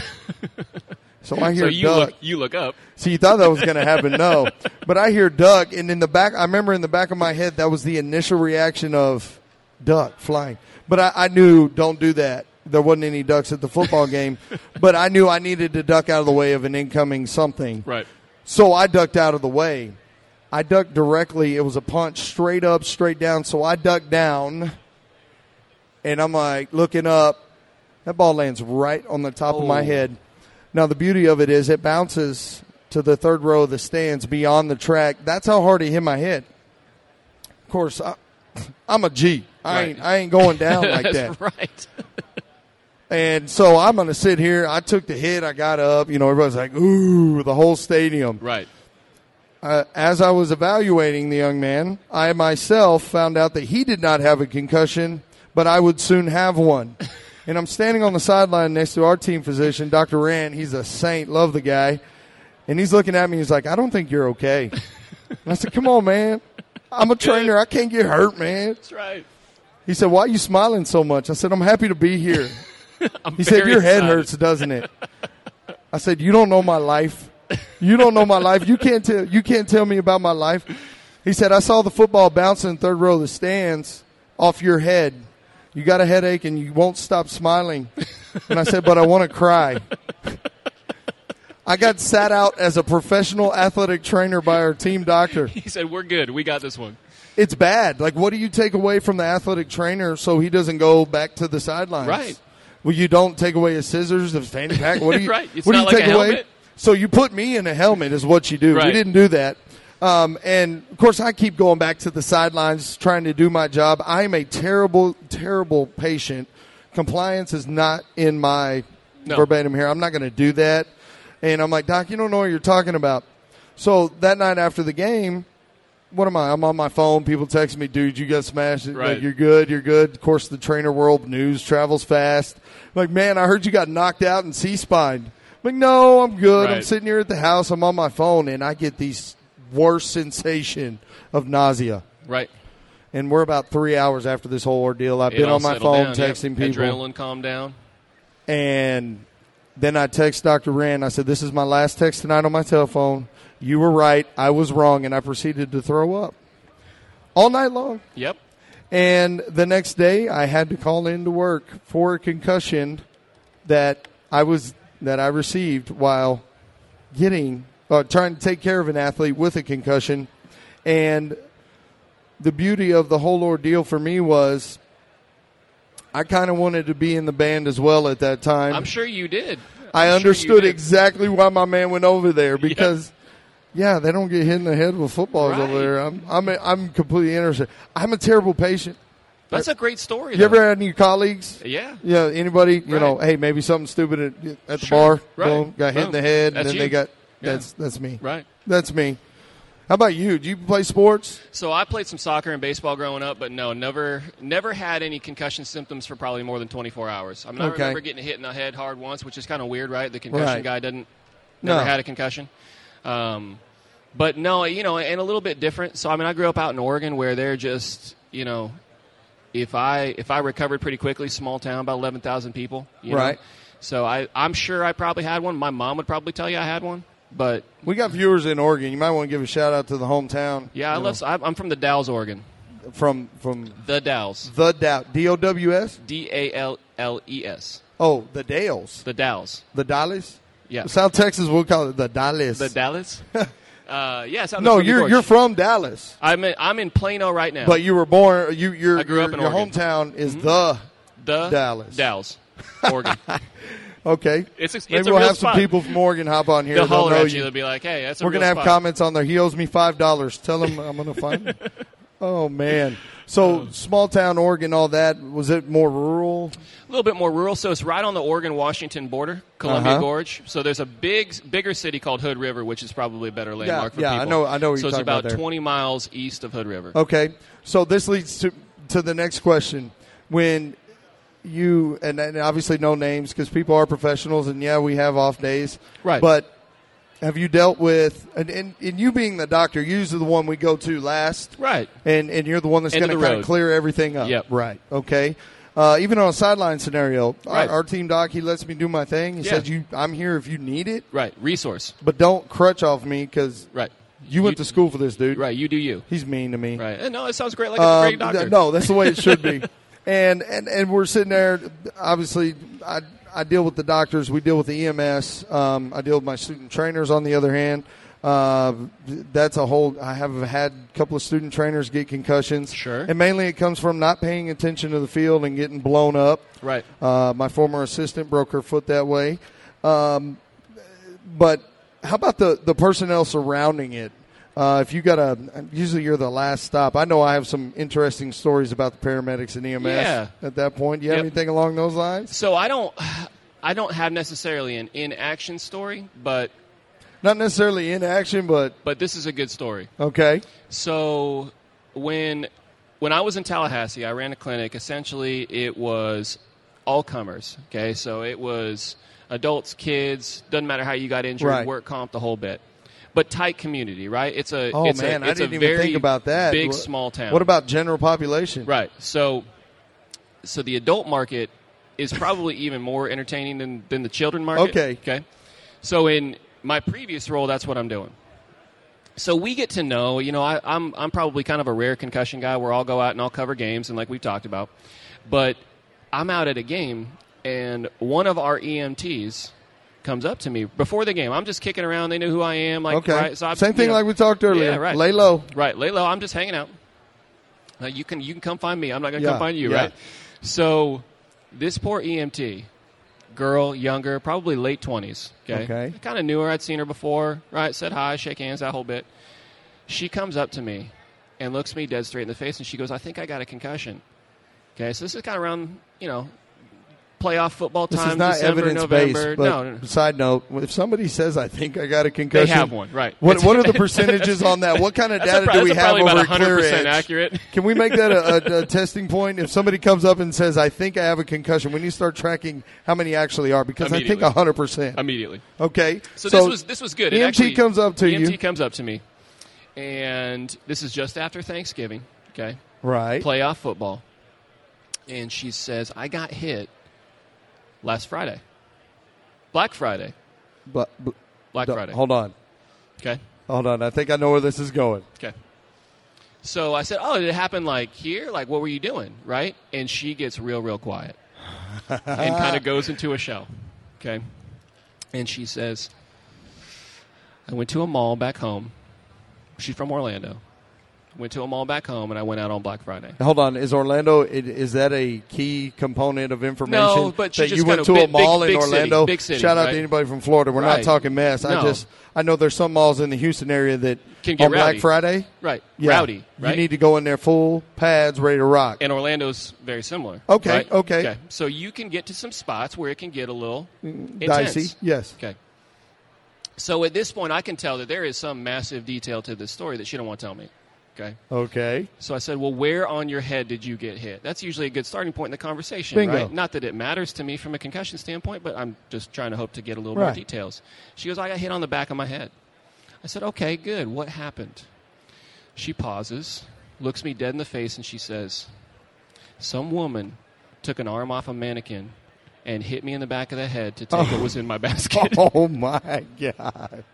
So I hear duck. You look up. So you thought that was going to happen? No. But I hear duck, and in the back, I remember in the back of my head, that was the initial reaction of duck flying. But I knew, don't do that. There wasn't any ducks at the football game. But I knew I needed to duck out of the way of an incoming something. Right. So I ducked out of the way. I ducked directly. It was a punch straight up, straight down. So I ducked down, and I'm like looking up. That ball lands right on the top of my head. Now, the beauty of it is it bounces to the third row of the stands beyond the track. That's how hard he hit my head. Of course, I'm a G. I ain't going down like that. That's right. And so I'm going to sit here. I took the hit. I got up. Everybody's like, ooh, the whole stadium. Right. As I was evaluating the young man, I myself found out that he did not have a concussion, but I would soon have one. And I'm standing on the sideline next to our team physician, Dr. Rand. He's a saint. Love the guy. And he's looking at me. He's like, I don't think you're okay. And I said, come on, man. I'm a trainer. I can't get hurt, man. That's right. He said, why are you smiling so much? I said, I'm happy to be here. He said, your head hurts, doesn't it? I said, you don't know my life. You don't know my life. You can't tell me about my life. He said, I saw the football bouncing third row of the stands off your head. You got a headache and you won't stop smiling. And I said, but I want to cry. I got sat out as a professional athletic trainer by our team doctor. He said, we're good. We got this one. It's bad. Like, what do you take away from the athletic trainer so he doesn't go back to the sidelines? Right. Well, you don't take away his scissors, his fanny pack. What do you, right. It's what not do you like take a away? helmet. So you put me in a helmet is what you do. Right. We didn't do that. And, of course, I keep going back to the sidelines trying to do my job. I am a terrible, terrible patient. Compliance is not in my verbatim here. I'm not going to do that. And I'm like, Doc, you don't know what you're talking about. So that night after the game, what am I? I'm on my phone. People text me, dude, you got smashed. Right. Like, you're good, you're good. Of course, the trainer world news travels fast. Like, man, I heard you got knocked out and C-spined. Like, no, I'm good. I'm Right. sitting here at the house. I'm on my phone, and I get these worst sensation of nausea. Right. And we're about 3 hours after this whole ordeal. I've It been all on my settled phone down, yep. texting people. Adrenaline calmed down. And then I text Dr. Rand. I said, this is my last text tonight on my telephone. You were right. I was wrong. And I proceeded to throw up all night long. Yep. And the next day, I had to call in to work for a concussion that I received while trying to take care of an athlete with a concussion. And the beauty of the whole ordeal for me was I kind of wanted to be in the band as well at that time. I'm sure you did. I I'm sure understood you did. exactly why my man went over there because, yeah, they don't get hit in the head with footballs Right. over there. I'm completely interested. I'm a terrible patient. That's a great story. You though. ever had any colleagues? Yeah. Yeah, anybody, Right. hey, maybe something stupid at the Sure. bar, Right. boom, got hit in Boom. the head, That's and then you. they got, Yeah. that's me. Right. That's me. How about you? Do you play sports? So I played some soccer and baseball growing up, but no, never had any concussion symptoms for probably more than 24 hours. I mean, I Okay. remember getting hit in the head hard once, which is kind of weird, right? The concussion Right. guy never No. had a concussion. But no, and a little bit different. So I mean, I grew up out in Oregon where they're just, if I recovered pretty quickly, small town, about 11,000 people, you Right. know? So I'm sure I probably had one. My mom would probably tell you I had one, but We got viewers in Oregon. You might want to give a shout out to the hometown. yeah, I'm from the Dalles, Oregon. From The Dalles. the Dow, DOWS. Dalles. Oh, the Dales, The Dalles. the Dalles. Yeah. South Texas, we'll call it the Dalles. The Dallas? Yes. No, you're from Dallas, I'm in Plano right now. but you were born. I grew up in your Oregon. hometown is the the Dallas. Dalles, Oregon. Okay. It's Maybe a we'll real have spot. some people from Oregon hop on here. They'll They'll holler know at you. They'll be like, "Hey, that's a We're real gonna have spot." comments on there. He owes me $5. Tell him I'm gonna find him. Oh man. So small town Oregon, all that. Was it more rural? A little bit more rural, so it's right on the Oregon-Washington border, Columbia Uh-huh. Gorge. So there's a bigger city called Hood River, which is probably a better landmark for yeah, people. I know what So you're it's talking about about there. 20 miles east of Hood River. Okay. So this leads to the next question. When you and obviously no names because people are professionals and yeah, we have off days. Right. But have you dealt with and you being the doctor, you're usually the one we go to last. Right. And you're the one that's End going of to the kind of road. clear everything up. Yep. Right. Okay. Even on a sideline scenario, Right. our team doc, he lets me do my thing. He Yeah. says, I'm here if you need it, Right. Resource. but don't crutch off me because Right. you went to school for this, dude. Right. You do you. He's mean to me. Right. No, it sounds great. Like a great doctor. No, that's the way it should be. and we're sitting there. Obviously, I deal with the doctors. We deal with the EMS. I deal with my student trainers. On the other hand, that's a whole. I have had a couple of student trainers get concussions. Sure. And mainly it comes from not paying attention to the field and getting blown up. Right. My former assistant broke her foot that way. But how about the personnel surrounding it? If you got usually you're the last stop. I know I have some interesting stories about the paramedics and EMS Yeah. at that point. Do you have Yep. anything along those lines? So I don't have necessarily an in-action story, but Not necessarily in action, but this is a good story. okay. So when I was in Tallahassee, I ran a clinic. Essentially, it was all comers. Okay, so it was adults, kids. Doesn't matter how you got injured, Right. work comp, the whole bit. But tight community, right? It's a Oh it's man, a, I it's didn't a even very think about that. big small town. What about general population? Right. So the adult market is probably even more entertaining than the children market. Okay. Okay. So in my previous role, that's what I'm doing. So we get to know, I'm probably kind of a rare concussion guy where I'll go out and I'll cover games, and like we've talked about. But I'm out at a game, and one of our EMTs comes up to me before the game. I'm just kicking around. They know who I am. Like, Okay. right? So Same thing like we talked earlier. Yeah, right. Lay low. Right, lay low. I'm just hanging out. You can come find me. I'm not going to Yeah, come find you, yeah. right? So this poor EMT, girl, younger, probably late 20s. Okay. I kind of knew her. I'd seen her before. Right, said hi, shake hands, that whole bit. She comes up to me and looks me dead straight in the face, and she goes, "I think I got a concussion." Okay, so this is kind of around, playoff football This time. is not December, evidence-based, November. but No. side note, if somebody says, I think I got a concussion. They have one, right. What are the percentages on that? What kind of data do we have probably over about at Clear 100% Edge? accurate. Can we make that a testing point? If somebody comes up and says, I think I have a concussion, we need to start tracking how many actually are, because I think 100%. Immediately. Okay. So this was good. EMT comes up to you. EMT comes up to me, and this is just after Thanksgiving, okay? Right. Playoff football. And she says, I got hit last Friday. Black Friday. Black Friday. Hold on. Okay. Hold on. I think I know where this is going. Okay. So I said, oh, did it happen like here? Like, what were you doing? Right? And she gets real quiet and kind of goes into a shell. Okay. And she says, I went to a mall back home. She's from Orlando. Went to a mall back home, and I went out on Black Friday. Hold on. Is Orlando, is that a key component of information? No, but that she you just went kind to of a mall in big Orlando? Big city, Shout out right? to anybody from Florida. We're not Right. talking mess. No. I know there's some malls in the Houston area that Can get on Black rowdy. Friday. Right. Yeah, Rowdy. Right? You need to go in there full pads, ready to rock. And Orlando's very similar. Okay, right? okay. So you can get to some spots where it can get a little Dicey. intense. Yes. Okay. So at this point, I can tell that there is some massive detail to this story that she don't want to tell me. Okay. Okay. So I said, well, where on your head did you get hit? That's usually a good starting point in the conversation, Bingo. right? Not that it matters to me from a concussion standpoint, but I'm just trying to hope to get a little more Right. details. She goes, I got hit on the back of my head. I said, okay, good. What happened? She pauses, looks me dead in the face, and she says, some woman took an arm off a mannequin and hit me in the back of the head to take what was in my basket. Oh, my God.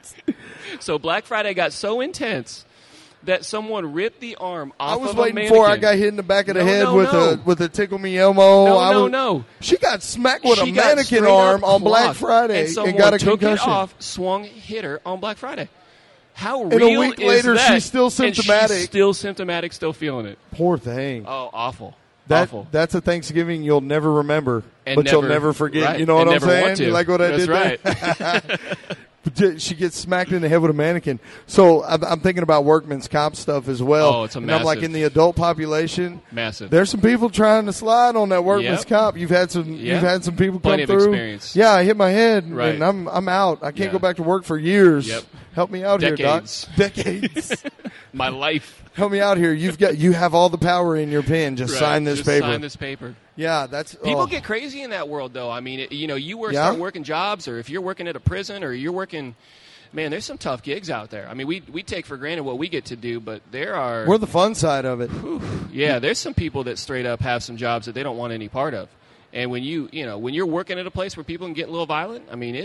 So Black Friday got so intense that someone ripped the arm off I was of a waiting mannequin. for I got hit in the back of the No, head no. with a Tickle Me Elmo. No. She got smacked with She a got mannequin straight arm up on Black clocked, Friday and someone got a took concussion. it off, swung, hit her on Black Friday. How And a real week is later, that? she's still And symptomatic. she's still symptomatic, still feeling it. Poor thing. Oh, awful. Awful. That's a Thanksgiving you'll never remember, And but you'll never- never forget. right, You know what and I'm never saying? want to. You like what I That's did right. there? But she gets smacked in the head with a mannequin. So I'm thinking about workman's comp stuff as well. Oh, it's a and I'm like, massive- in the adult population, Massive. there's some people trying to slide on that workman's Yep. comp. You've had some. Yep. You've had some people Plenty come of through. experience. Yeah, I hit my head, Right. and I'm out. I can't Yeah. go back to work for years. Yep. Help me out Decades. here, Doc. Decades. My life. Help me out here. You have all the power in your pen. Just Right. sign this Just paper. Sign this paper. Yeah, that's People oh. get crazy in that world, though. I mean, you Yeah? start working jobs, or if you're working at a prison, or you're working, man, there's some tough gigs out there. I mean, we take for granted what we get to do, but there are, We're the fun side of it. yeah, there's some people that straight up have some jobs that they don't want any part of. And when when you're working at a place where people can get a little violent, I mean,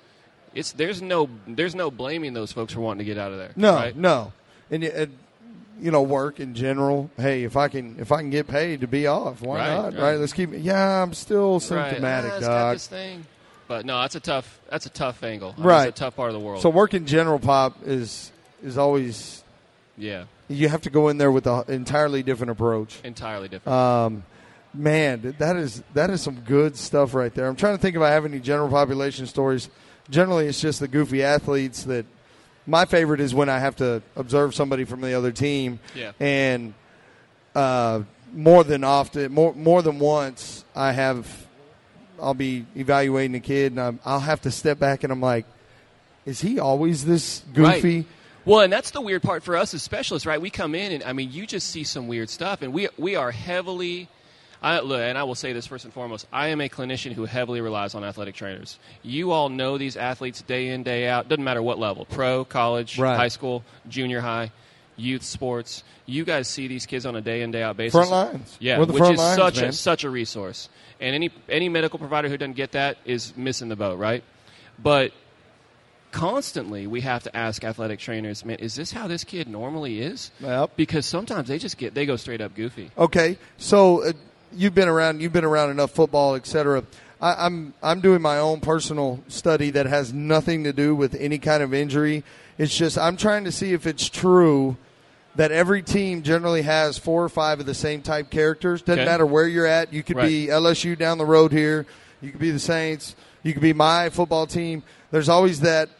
there's no blaming those folks for wanting to get out of there. No, right? no, and work in general. Hey, if I can get paid to be off, why Right, not? right. Right? Let's keep. Yeah, I'm still Right. symptomatic, It's got dog. this thing. But no, that's a tough angle. I mean, Right. it's a tough part of the world. So work in general, Pop, is always yeah, you have to go in there with an entirely different approach. entirely different. Man, that is some good stuff right there. I'm trying to think if I have any general population stories. Generally, it's just the goofy athletes that. My favorite is when I have to observe somebody from the other team, Yeah. and more than once, I'll be evaluating a kid, and I'll have to step back, and I'm like, is he always this goofy? Right. Well, and that's the weird part for us as specialists, right? We come in, and I mean, you just see some weird stuff, and we are heavily. And I will say this first and foremost, I am a clinician who heavily relies on athletic trainers. You all know these athletes day in, day out. Doesn't matter what level, pro, college, Right. high school, junior high, youth sports. You guys see these kids on a day in, day out basis. Front lines. Yeah, We're the which front is lines, such a resource. And any medical provider who doesn't get that is missing the boat, right? But constantly we have to ask athletic trainers, man, is this how this kid normally is? Yep. Because sometimes they go straight up goofy. Okay, so you've been around enough football, etc. I'm doing my own personal study that has nothing to do with any kind of injury. It's just I'm trying to see if it's true that every team generally has 4 or 5 of the same type characters. Doesn't Okay. matter where you're at. You could be LSU down the road here. You could be the Saints. You could be my football team. There's always the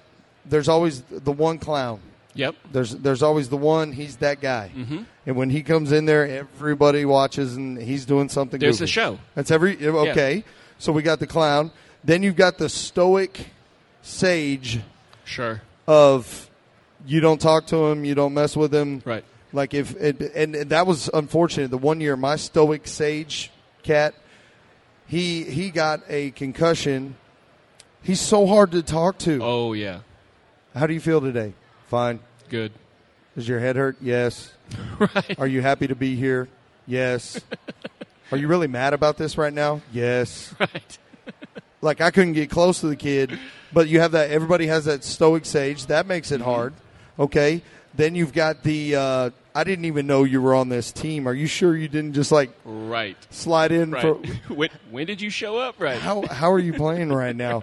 one clown. Yep. There's always the one. He's that guy. Mm-hmm. And when he comes in there, everybody watches, and he's doing something. There's goofy. a show. That's okay. So we got the clown. Then you've got the stoic sage Sure. of you don't talk to him, you don't mess with him. Right. Like and that was unfortunate. The one year my stoic sage cat, he got a concussion. He's so hard to talk to. Oh, yeah. How do you feel today? Fine. Good. Does your head hurt? Yes. Right. Are you happy to be here? Yes. Are you really mad about this right now? Yes. Right. Like I couldn't get close to the kid, but you have that. Everybody has that stoic sage. That makes it hard. Okay. Then you've got the. I didn't even know you were on this team. Are you sure you didn't just like Right. slide in? Right. For, when did you show up? Right. how are you playing right now?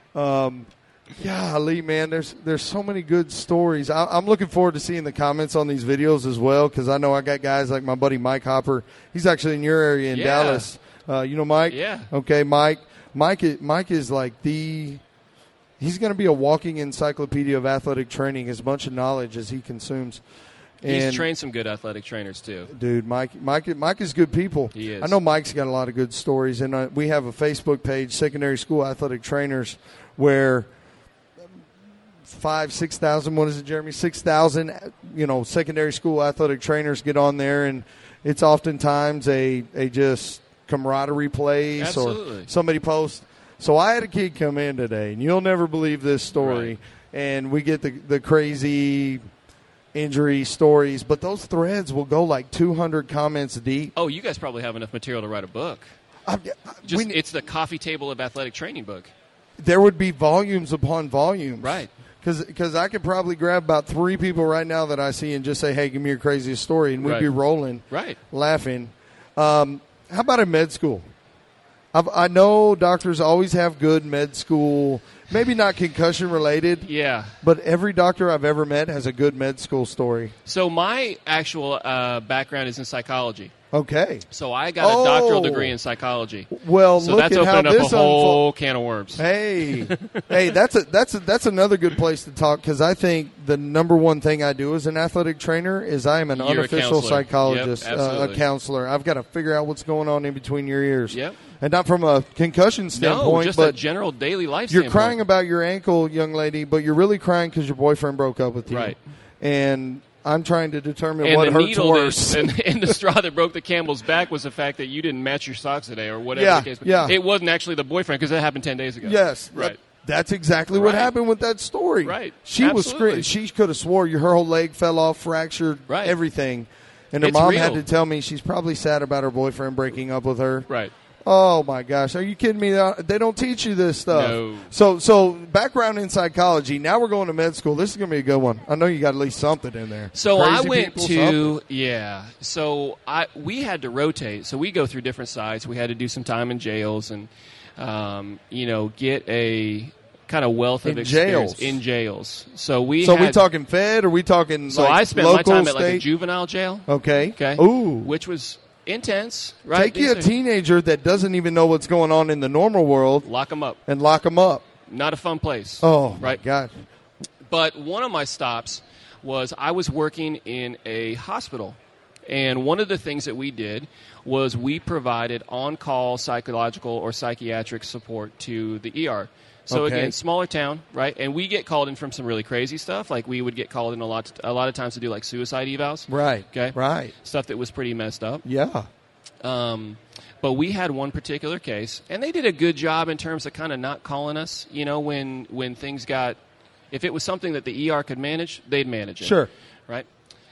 Golly, man, there's so many good stories. I'm looking forward to seeing the comments on these videos as well because I know I got guys like my buddy Mike Hopper. He's actually in your area in Dallas. You know Mike? Yeah. Okay, Mike is like he's going to be a walking encyclopedia of athletic training, as much knowledge as he consumes. He's And, trained some good athletic trainers, too. dude, Mike is good people. He is. I know Mike's got a lot of good stories, and we have a Facebook page, Secondary School Athletic Trainers, where 6,000, what is it, Jeremy? 6,000, secondary school athletic trainers get on there, and it's oftentimes a just camaraderie place. Absolutely. Or somebody posts. So I had a kid come in today, and you'll never believe this story, Right. and we get the crazy injury stories, but those threads will go like 200 comments deep. Oh, you guys probably have enough material to write a book. It's the coffee table of athletic training book. There would be volumes upon volumes. Right. Because I could probably grab about 3 people right now that I see and just say, hey, give me your craziest story, and we'd Right. be rolling, Right. laughing. How about in med school? I know doctors always have good med school, maybe not concussion related, Yeah. but every doctor I've ever met has a good med school story. So my actual background is in psychology. Okay. So I got a doctoral degree in psychology. Well, So look that's at how opening up a this whole can of worms. Hey, that's another good place to talk because I think the number one thing I do as an athletic trainer is I am an You're a unofficial counselor. psychologist, Yep, a absolutely. counselor. I've got to figure out what's going on in between your ears. Yep. And not from a concussion standpoint, No, just but a general daily life you're standpoint. crying about your ankle, young lady, but you're really crying because your boyfriend broke up with you. Right. And I'm trying to determine And what the hurts needle worse. and the straw that broke the camel's back was the fact that you didn't match your socks today or whatever Yeah, the case was. yeah. It wasn't actually the boyfriend because that happened 10 days ago. Yes. Right. That's exactly what Right. happened with that story. Right. She was Absolutely. screaming. She could have swore her whole leg fell off, fractured, Right. everything. And her It's mom had real. to tell me she's probably sad about her boyfriend breaking up with her. Right. Oh my gosh, are you kidding me? They don't teach you this stuff. No. So background in psychology. Now we're going to med school. This is going to be a good one. I know you got at least something in there. So Crazy I went people, to something. So we had to rotate. So we go through different sites. We had to do some time in jails and get a kind of wealth of In experience jails? in jails. So we talking Fed or we talking So like I spent local, my time at like a state? juvenile jail. Okay. Okay. Ooh. Which was intense. Right. Take you a teenager that doesn't even know what's going on in the normal world Lock them up. and lock them up. Not a fun place. Oh, my Right. God. But one of my stops was I was working in a hospital. And one of the things that we did was we provided on-call psychological or psychiatric support to the ER. So Okay. again, smaller town, right? And we get called in from some really crazy stuff. Like we would get called in a lot of times to do like suicide evals. Right. Okay. Right. Stuff that was pretty messed up. Yeah. But we had one particular case, and they did a good job in terms of kind of not calling us. When things got, if it was something that the ER could manage, they'd manage it. Sure. Right.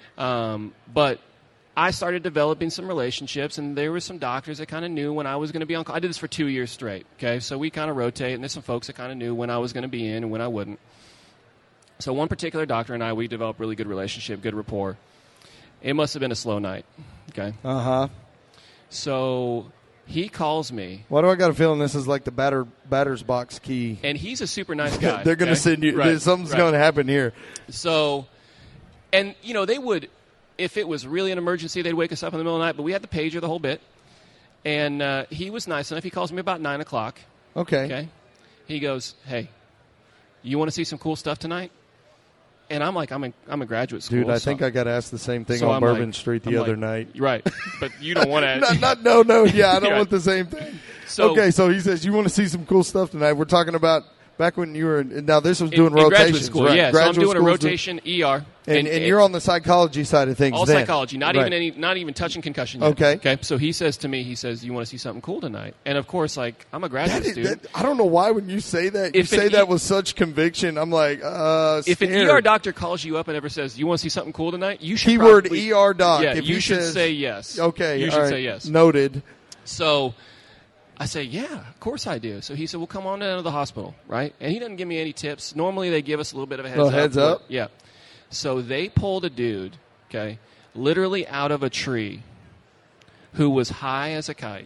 But I started developing some relationships, and there were some doctors that kind of knew when I was going to be on call. I did this for 2 years straight. Okay, so we kind of rotate, and there's some folks that kind of knew when I was going to be in and when I wouldn't. So one particular doctor and I, we developed really good relationship, good rapport. It must have been a slow night. Okay. Uh-huh. So he calls me, Why do I got a feeling this is like the batter's box key? and he's a super nice guy. They're going to okay? send you. Right, Something's right. going to happen here. So, and they would, if it was really an emergency, they'd wake us up in the middle of the night. But we had the pager the whole bit, and he was nice enough. He calls me about 9 o'clock. Okay. Okay, he goes, "Hey, you want to see some cool stuff tonight?" And I'm like, I'm in graduate school. Dude, I so- think I got asked the same thing so on I'm Bourbon like- Street the I'm other like, night. Right, but you don't want to. No, yeah, I don't Right. want the same thing. So, Okay, so he says, you want to see some cool stuff tonight. We're talking about back when you were now this was doing in graduate rotations, school, right? yeah. Graduate So I'm doing a school's rotation ER. And you're on the psychology side of things all then. psychology, not even touching concussion yet. Okay. So he says to me, you want to see something cool tonight? And of course, like, I'm a graduate student. I don't know why when you say that, you If say an that with such conviction. I'm like, if an scared. ER doctor calls you up and ever says, you want to see something cool tonight? You should Keyword probably, ER doc. Yeah, if you he should says, say yes. Okay. You all should right, say yes. Noted. So I say, yeah, of course I do. So he said, well, come on down to the hospital, right? And he doesn't give me any tips. Normally they give us a little bit of a heads up. Heads up? Yeah. So they pulled a dude, okay, literally out of a tree who was high as a kite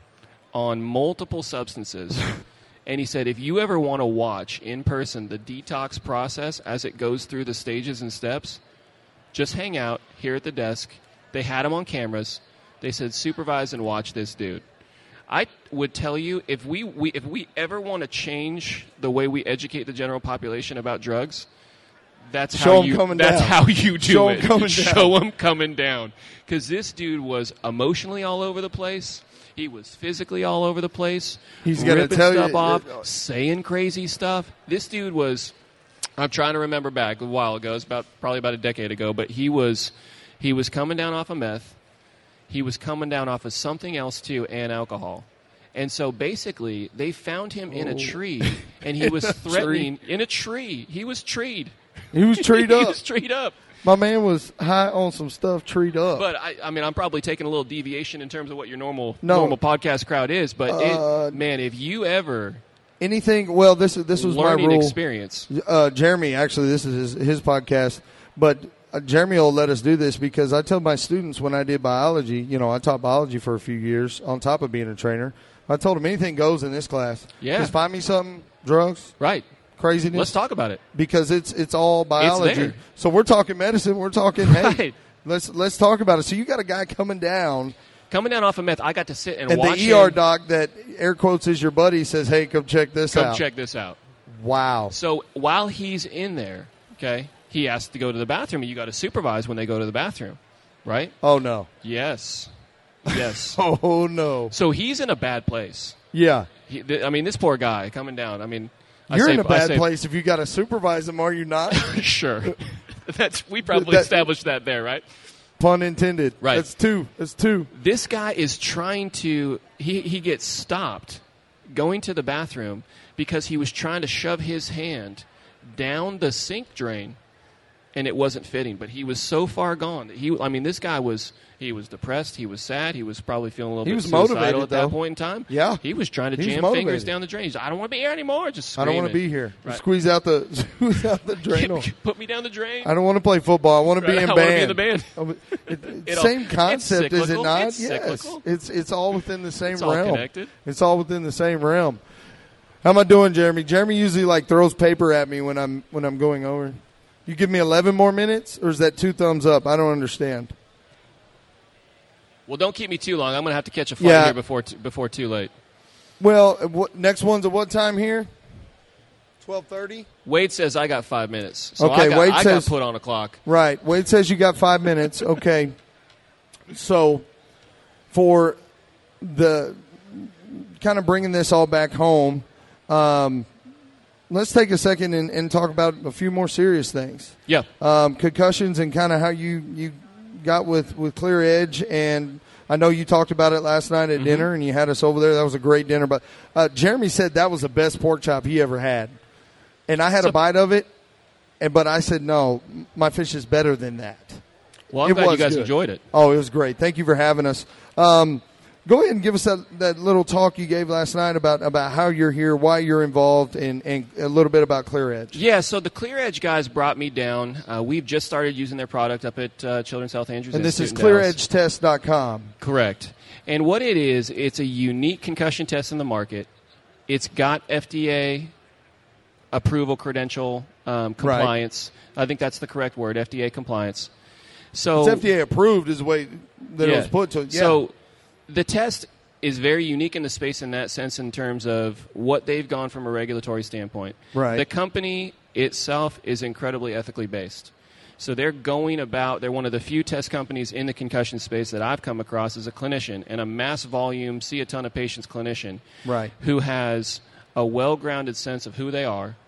on multiple substances. And he said, if you ever want to watch in person the detox process as it goes through the stages and steps, just hang out here at the desk. They had him on cameras. They said, supervise and watch this dude. I would tell you, if we ever want to change the way we educate the general population about drugs, that's how you do Show it. Show them coming down. Because this dude was emotionally all over the place. He was physically all over the place. He's going to ripping tell stuff you off, saying crazy stuff. This dude was, I'm trying to remember back a while ago. It's probably about a decade ago. But he was coming down off of meth. He was coming down off of something else, too, and alcohol. And so, basically, they found him in a tree, and he was threatening in a tree. He was treed. He was treed up. He was treed up. My man was high on some stuff, treed up. But, I mean, I'm probably taking a little deviation in terms of what your normal podcast crowd is. But, man, if you ever... Anything... Well, this was my learning rule. experience. Jeremy, actually, this is his podcast. But... Jeremy will let us do this because I tell my students when I did biology, I taught biology for a few years on top of being a trainer. I told them anything goes in this class. Yeah. Just find me something, drugs, right, craziness. Let's talk about it. Because it's all biology. It's there. So we're talking medicine. We're talking, right. hey, let's talk about it. So you got a guy coming down off of meth. I got to sit and And watch the ER him. doc that air quotes is your buddy says, hey, come check this out. Come check this out. Wow. So while he's in there, okay, he asked to go to the bathroom, and you got to supervise when they go to the bathroom, right? Oh, no. Yes. Oh, no. So he's in a bad place. Yeah. This poor guy coming down. I mean, You're in a bad place if you got to supervise him, are you not? Sure. We probably established that there, right? Pun intended. Right. That's two. This guy is trying to he gets stopped going to the bathroom because he was trying to shove his hand down the sink drain, and it wasn't fitting. But he was so far gone that this guy was depressed. He was sad. He was probably feeling a little bit suicidal at that point in time. Yeah. He was trying to jam fingers down the drain. He's like, I don't want to be here anymore. Just screaming. I don't want to be here. Right. Squeeze out the drain. Put me down the drain. I don't want to play football. I want to be in I band. want to be in the band. Same concept, is it not? It's cyclical. It's all within the same It's realm. all connected. It's all within the same realm. How am I doing, Jeremy? Jeremy usually throws paper at me when I'm going over. You give me 11 more minutes, or is that 2 thumbs up? I don't understand. Well, don't keep me too long. I'm going to have to catch a flight here before too late. Well, next one's at what time here? 12:30. Wade says I got 5 minutes. So okay, I got put on a clock. Right. Wade says you got 5 minutes. Okay. So for the kind of bringing this all back home, let's take a second and talk about a few more serious things. Yeah. Concussions and kind of how you got with Clear Edge. And I know you talked about it last night at dinner, and you had us over there. That was a great dinner. But Jeremy said that was the best pork chop he ever had. And I had a bite of it, but I said, no, my fish is better than that. Well, I'm glad you guys enjoyed it. Oh, it was great. Thank you for having us. Go ahead and give us that little talk you gave last night about how you're here, why you're involved, and a little bit about Clear Edge. Yeah, so the Clear Edge guys brought me down. We've just started using their product up at Children's Health Andrews And this is Institute in Dallas. clearedgetest.com. Correct. And what it is, it's a unique concussion test in the market. It's got FDA approval, credential, compliance. Right. I think that's the correct word, FDA compliance. So it's FDA approved is the way that it was put to. Yeah. So the test is very unique in the space in that sense in terms of what they've gone from a regulatory standpoint. Right. The company itself is incredibly ethically based. So they're going about, they're one of the few test companies in the concussion space that I've come across as a clinician and a mass volume, see a ton of patients clinician right. who has a well-grounded sense of who they are.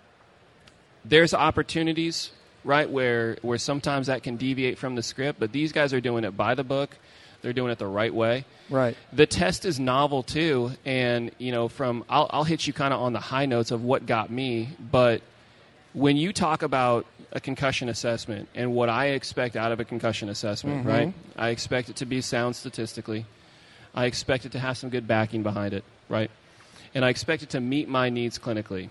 There's opportunities, right, where sometimes that can deviate from the script, but these guys are doing it by the book. They're doing it the right way. Right. The test is novel too, and I'll hit you kind of on the high notes of what got me. But when you talk about a concussion assessment and what I expect out of a concussion assessment, mm-hmm. right? I expect it to be sound statistically. I expect it to have some good backing behind it, right? And I expect it to meet my needs clinically.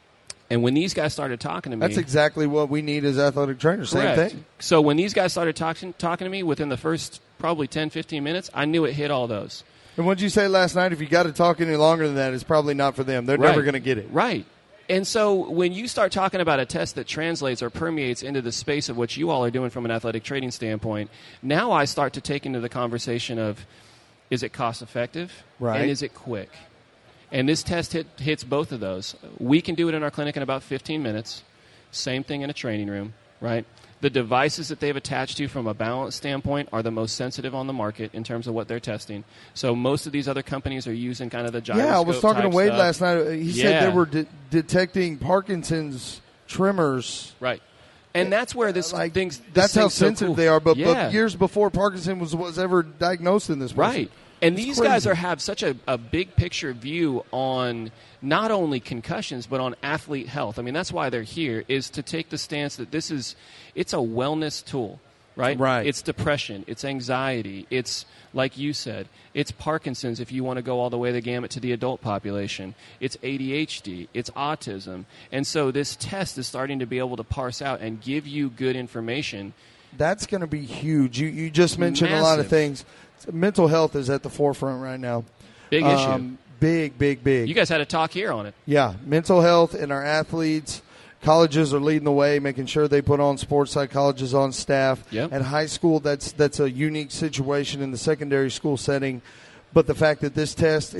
And when these guys started talking to me... That's exactly what we need as athletic trainers. Correct. Same thing. So when these guys started talking to me within the first probably 10, 15 minutes, I knew it hit all those. And what did you say last night? If you got to talk any longer than that, it's probably not for them. They're never going to get it. Right. And so when you start talking about a test that translates or permeates into the space of what you all are doing from an athletic training standpoint, now I start to take into the conversation of, is it cost effective? Right. And is it quick? And this test hits both of those. We can do it in our clinic in about 15 minutes. Same thing in a training room, right? The devices that they've attached to from a balance standpoint are the most sensitive on the market in terms of what they're testing. So most of these other companies are using kind of the gyroscope. Yeah, I was talking to Wade stuff. last night. He said they were detecting Parkinson's tremors. Right. And that's where this that's how sensitive so cool. they are. But Yeah. years before Parkinson was ever diagnosed in this person. Right. And It's these crazy. guys have such a big picture view on not only concussions, but on athlete health. I mean, that's why they're here, is to take the stance that it's a wellness tool, right? Right. It's depression, it's anxiety, it's, like you said, it's Parkinson's if you want to go all the way the gamut to the adult population. It's ADHD, it's autism. And so this test is starting to be able to parse out and give you good information. That's going to be huge. You just mentioned a lot of things. Mental health is at the forefront right now. Big issue. Big. You guys had a talk here on it. Yeah, mental health and our athletes. Colleges are leading the way, making sure they put on sports psychologists on staff. Yep. At high school, that's a unique situation in the secondary school setting. But the fact that this test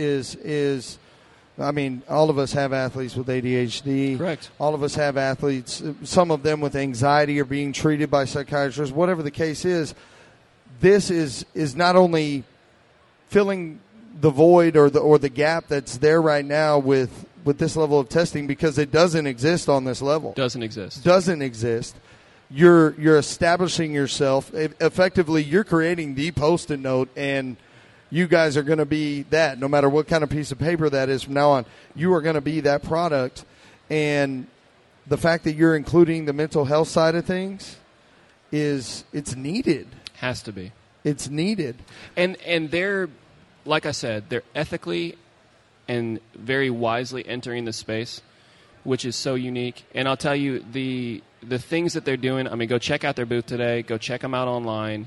is I mean, all of us have athletes with ADHD. Correct. All of us have athletes, some of them with anxiety are being treated by psychiatrists. Whatever the case is, this is not only filling the void or the gap that's there right now with this level of testing, because it doesn't exist on this level. Doesn't exist. You're establishing yourself. Effectively, you're creating the Post-it note, and you guys are going to be that. No matter what kind of piece of paper that is from now on, you are going to be that product. And the fact that you're including the mental health side of things it's needed. Has to be. It's needed. And they're, like I said, they're ethically and very wisely entering the space, which is so unique. And I'll tell you, the things that they're doing, I mean, go check out their booth today. Go check them out online.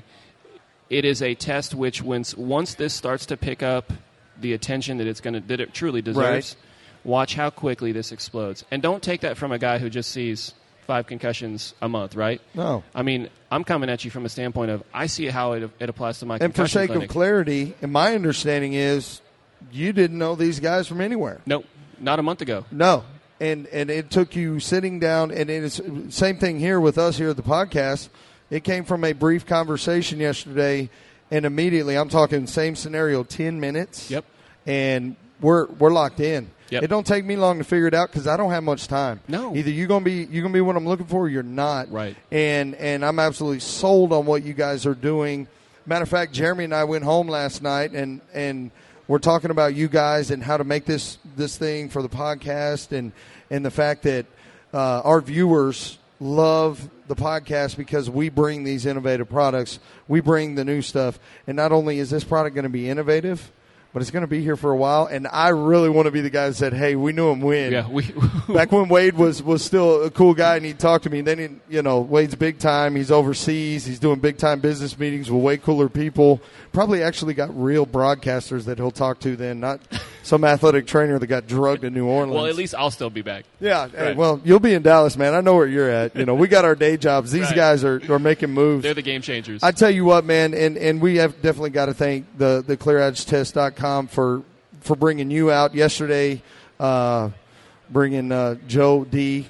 It is a test which, once this starts to pick up the attention that it truly deserves, watch how quickly this explodes. And don't take that from a guy who just sees 5 concussions a month, right? No. I mean, I'm coming at you from a standpoint of I see how it applies to my And for concussion sake clinic. of clarity, and my understanding is you didn't know these guys from anywhere. Nope, not a month ago. No. And it took you sitting down, and it's same thing here with us here at the podcast. It came from a brief conversation yesterday, and immediately, I'm talking same scenario, 10 minutes. Yep. And we're locked in. Yep. It don't take me long to figure it out because I don't have much time. No. Either you're gonna be what I'm looking for, or you're not. Right. And I'm absolutely sold on what you guys are doing. Matter of fact, Jeremy and I went home last night and we're talking about you guys and how to make this thing for the podcast and the fact that our viewers love the podcast because we bring these innovative products. We bring the new stuff. And not only is this product going to be innovative, but it's going to be here for a while. And I really want to be the guy that said, hey, we knew him when. Yeah, Back when Wade was still a cool guy and he'd talk to me. And then, Wade's big time. He's overseas. He's doing big-time business meetings with way cooler people. Probably actually got real broadcasters that he'll talk to then, not some athletic trainer that got drugged in New Orleans. well, at least I'll still be back. Yeah. Hey, Right. well, you'll be in Dallas, man. I know where you're at. We got our day jobs. These Right. guys are making moves. They're the game changers. I tell you what, man, and we have definitely got to thank the ClearEdgeTest.com for bringing you out yesterday, bringing Joe D.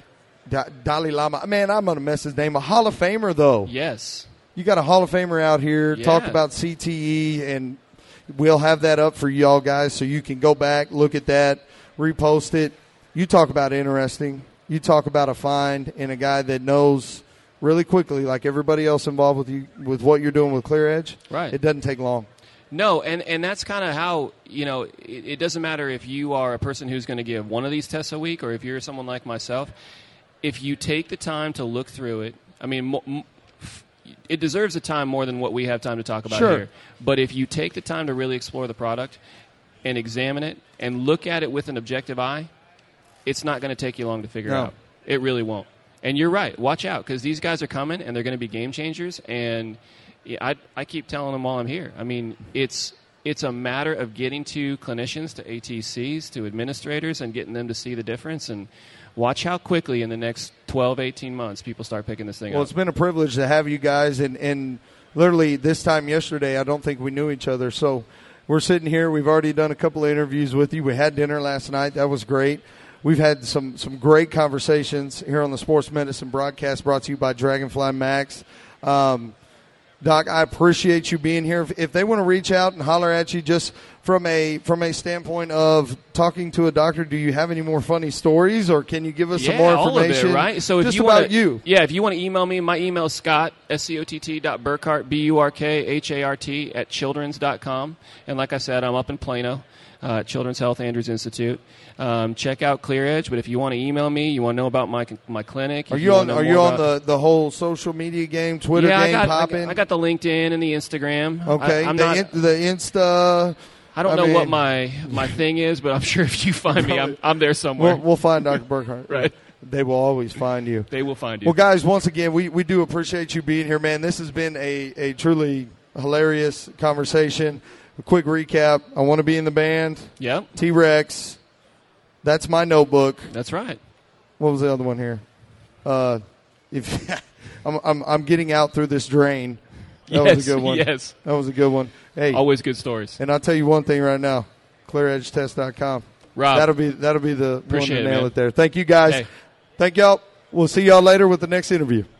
Dalai Lama. Man, I'm going to mess his name. A Hall of Famer, though. Yes. You got a Hall of Famer out here. Yeah. Talk about CTE, and we'll have that up for y'all guys so you can go back, look at that, repost it. You talk about interesting. You talk about a find and a guy that knows really quickly, like everybody else involved with you, with what you're doing with Clear Edge. Right. It doesn't take long. No, and that's kind of how, it doesn't matter if you are a person who's going to give one of these tests a week or if you're someone like myself. If you take the time to look through it, I mean, it deserves the time more than what we have time to talk about Sure. here. But if you take the time to really explore the product and examine it and look at it with an objective eye, it's not going to take you long to figure out. It really won't. And you're right. Watch out, because these guys are coming, and they're going to be game changers. And I keep telling them while I'm here. I mean, it's a matter of getting to clinicians, to ATCs, to administrators, and getting them to see the difference. And watch how quickly in the next 12, 18 months people start picking this thing up. Well, it's been a privilege to have you guys. And literally this time yesterday, I don't think we knew each other. So we're sitting here. We've already done a couple of interviews with you. We had dinner last night. That was great. We've had some great conversations here on the Sports Medicine broadcast brought to you by Dragonfly Max. Doc, I appreciate you being here. If they want to reach out and holler at you just from a standpoint of talking to a doctor, do you have any more funny stories, or can you give us some more information? All of it, right? So if just you about wanna, you. Yeah, if you want to email me, my email is Scott, SCOTT.Burkhart, BURKHART @childrens.com. And like I said, I'm up in Plano. Children's Health Andrews Institute. Check out Clear Edge, but if you want to email me, you want to know about my clinic. Are you on the whole social media game, Twitter game popping? I got the LinkedIn and the Instagram. Okay, the Insta. I don't know what my thing is, but I'm sure if you find me, I'm there somewhere. We'll find Dr. Burkhart. Right. They will always find you. They will find you. Well, guys, once again, we do appreciate you being here, man. This has been a truly hilarious conversation. A quick recap. I want to be in the band. Yep. T-Rex. That's my notebook. That's right. What was the other one here? If I'm getting out through this drain. That was a good one. Yes. That was a good one. Hey, always good stories. And I'll tell you one thing right now. ClearEdgeTest.com. Rob, that'll be the one to nail it it there. Thank you guys. Hey. Thank y'all. We'll see y'all later with the next interview.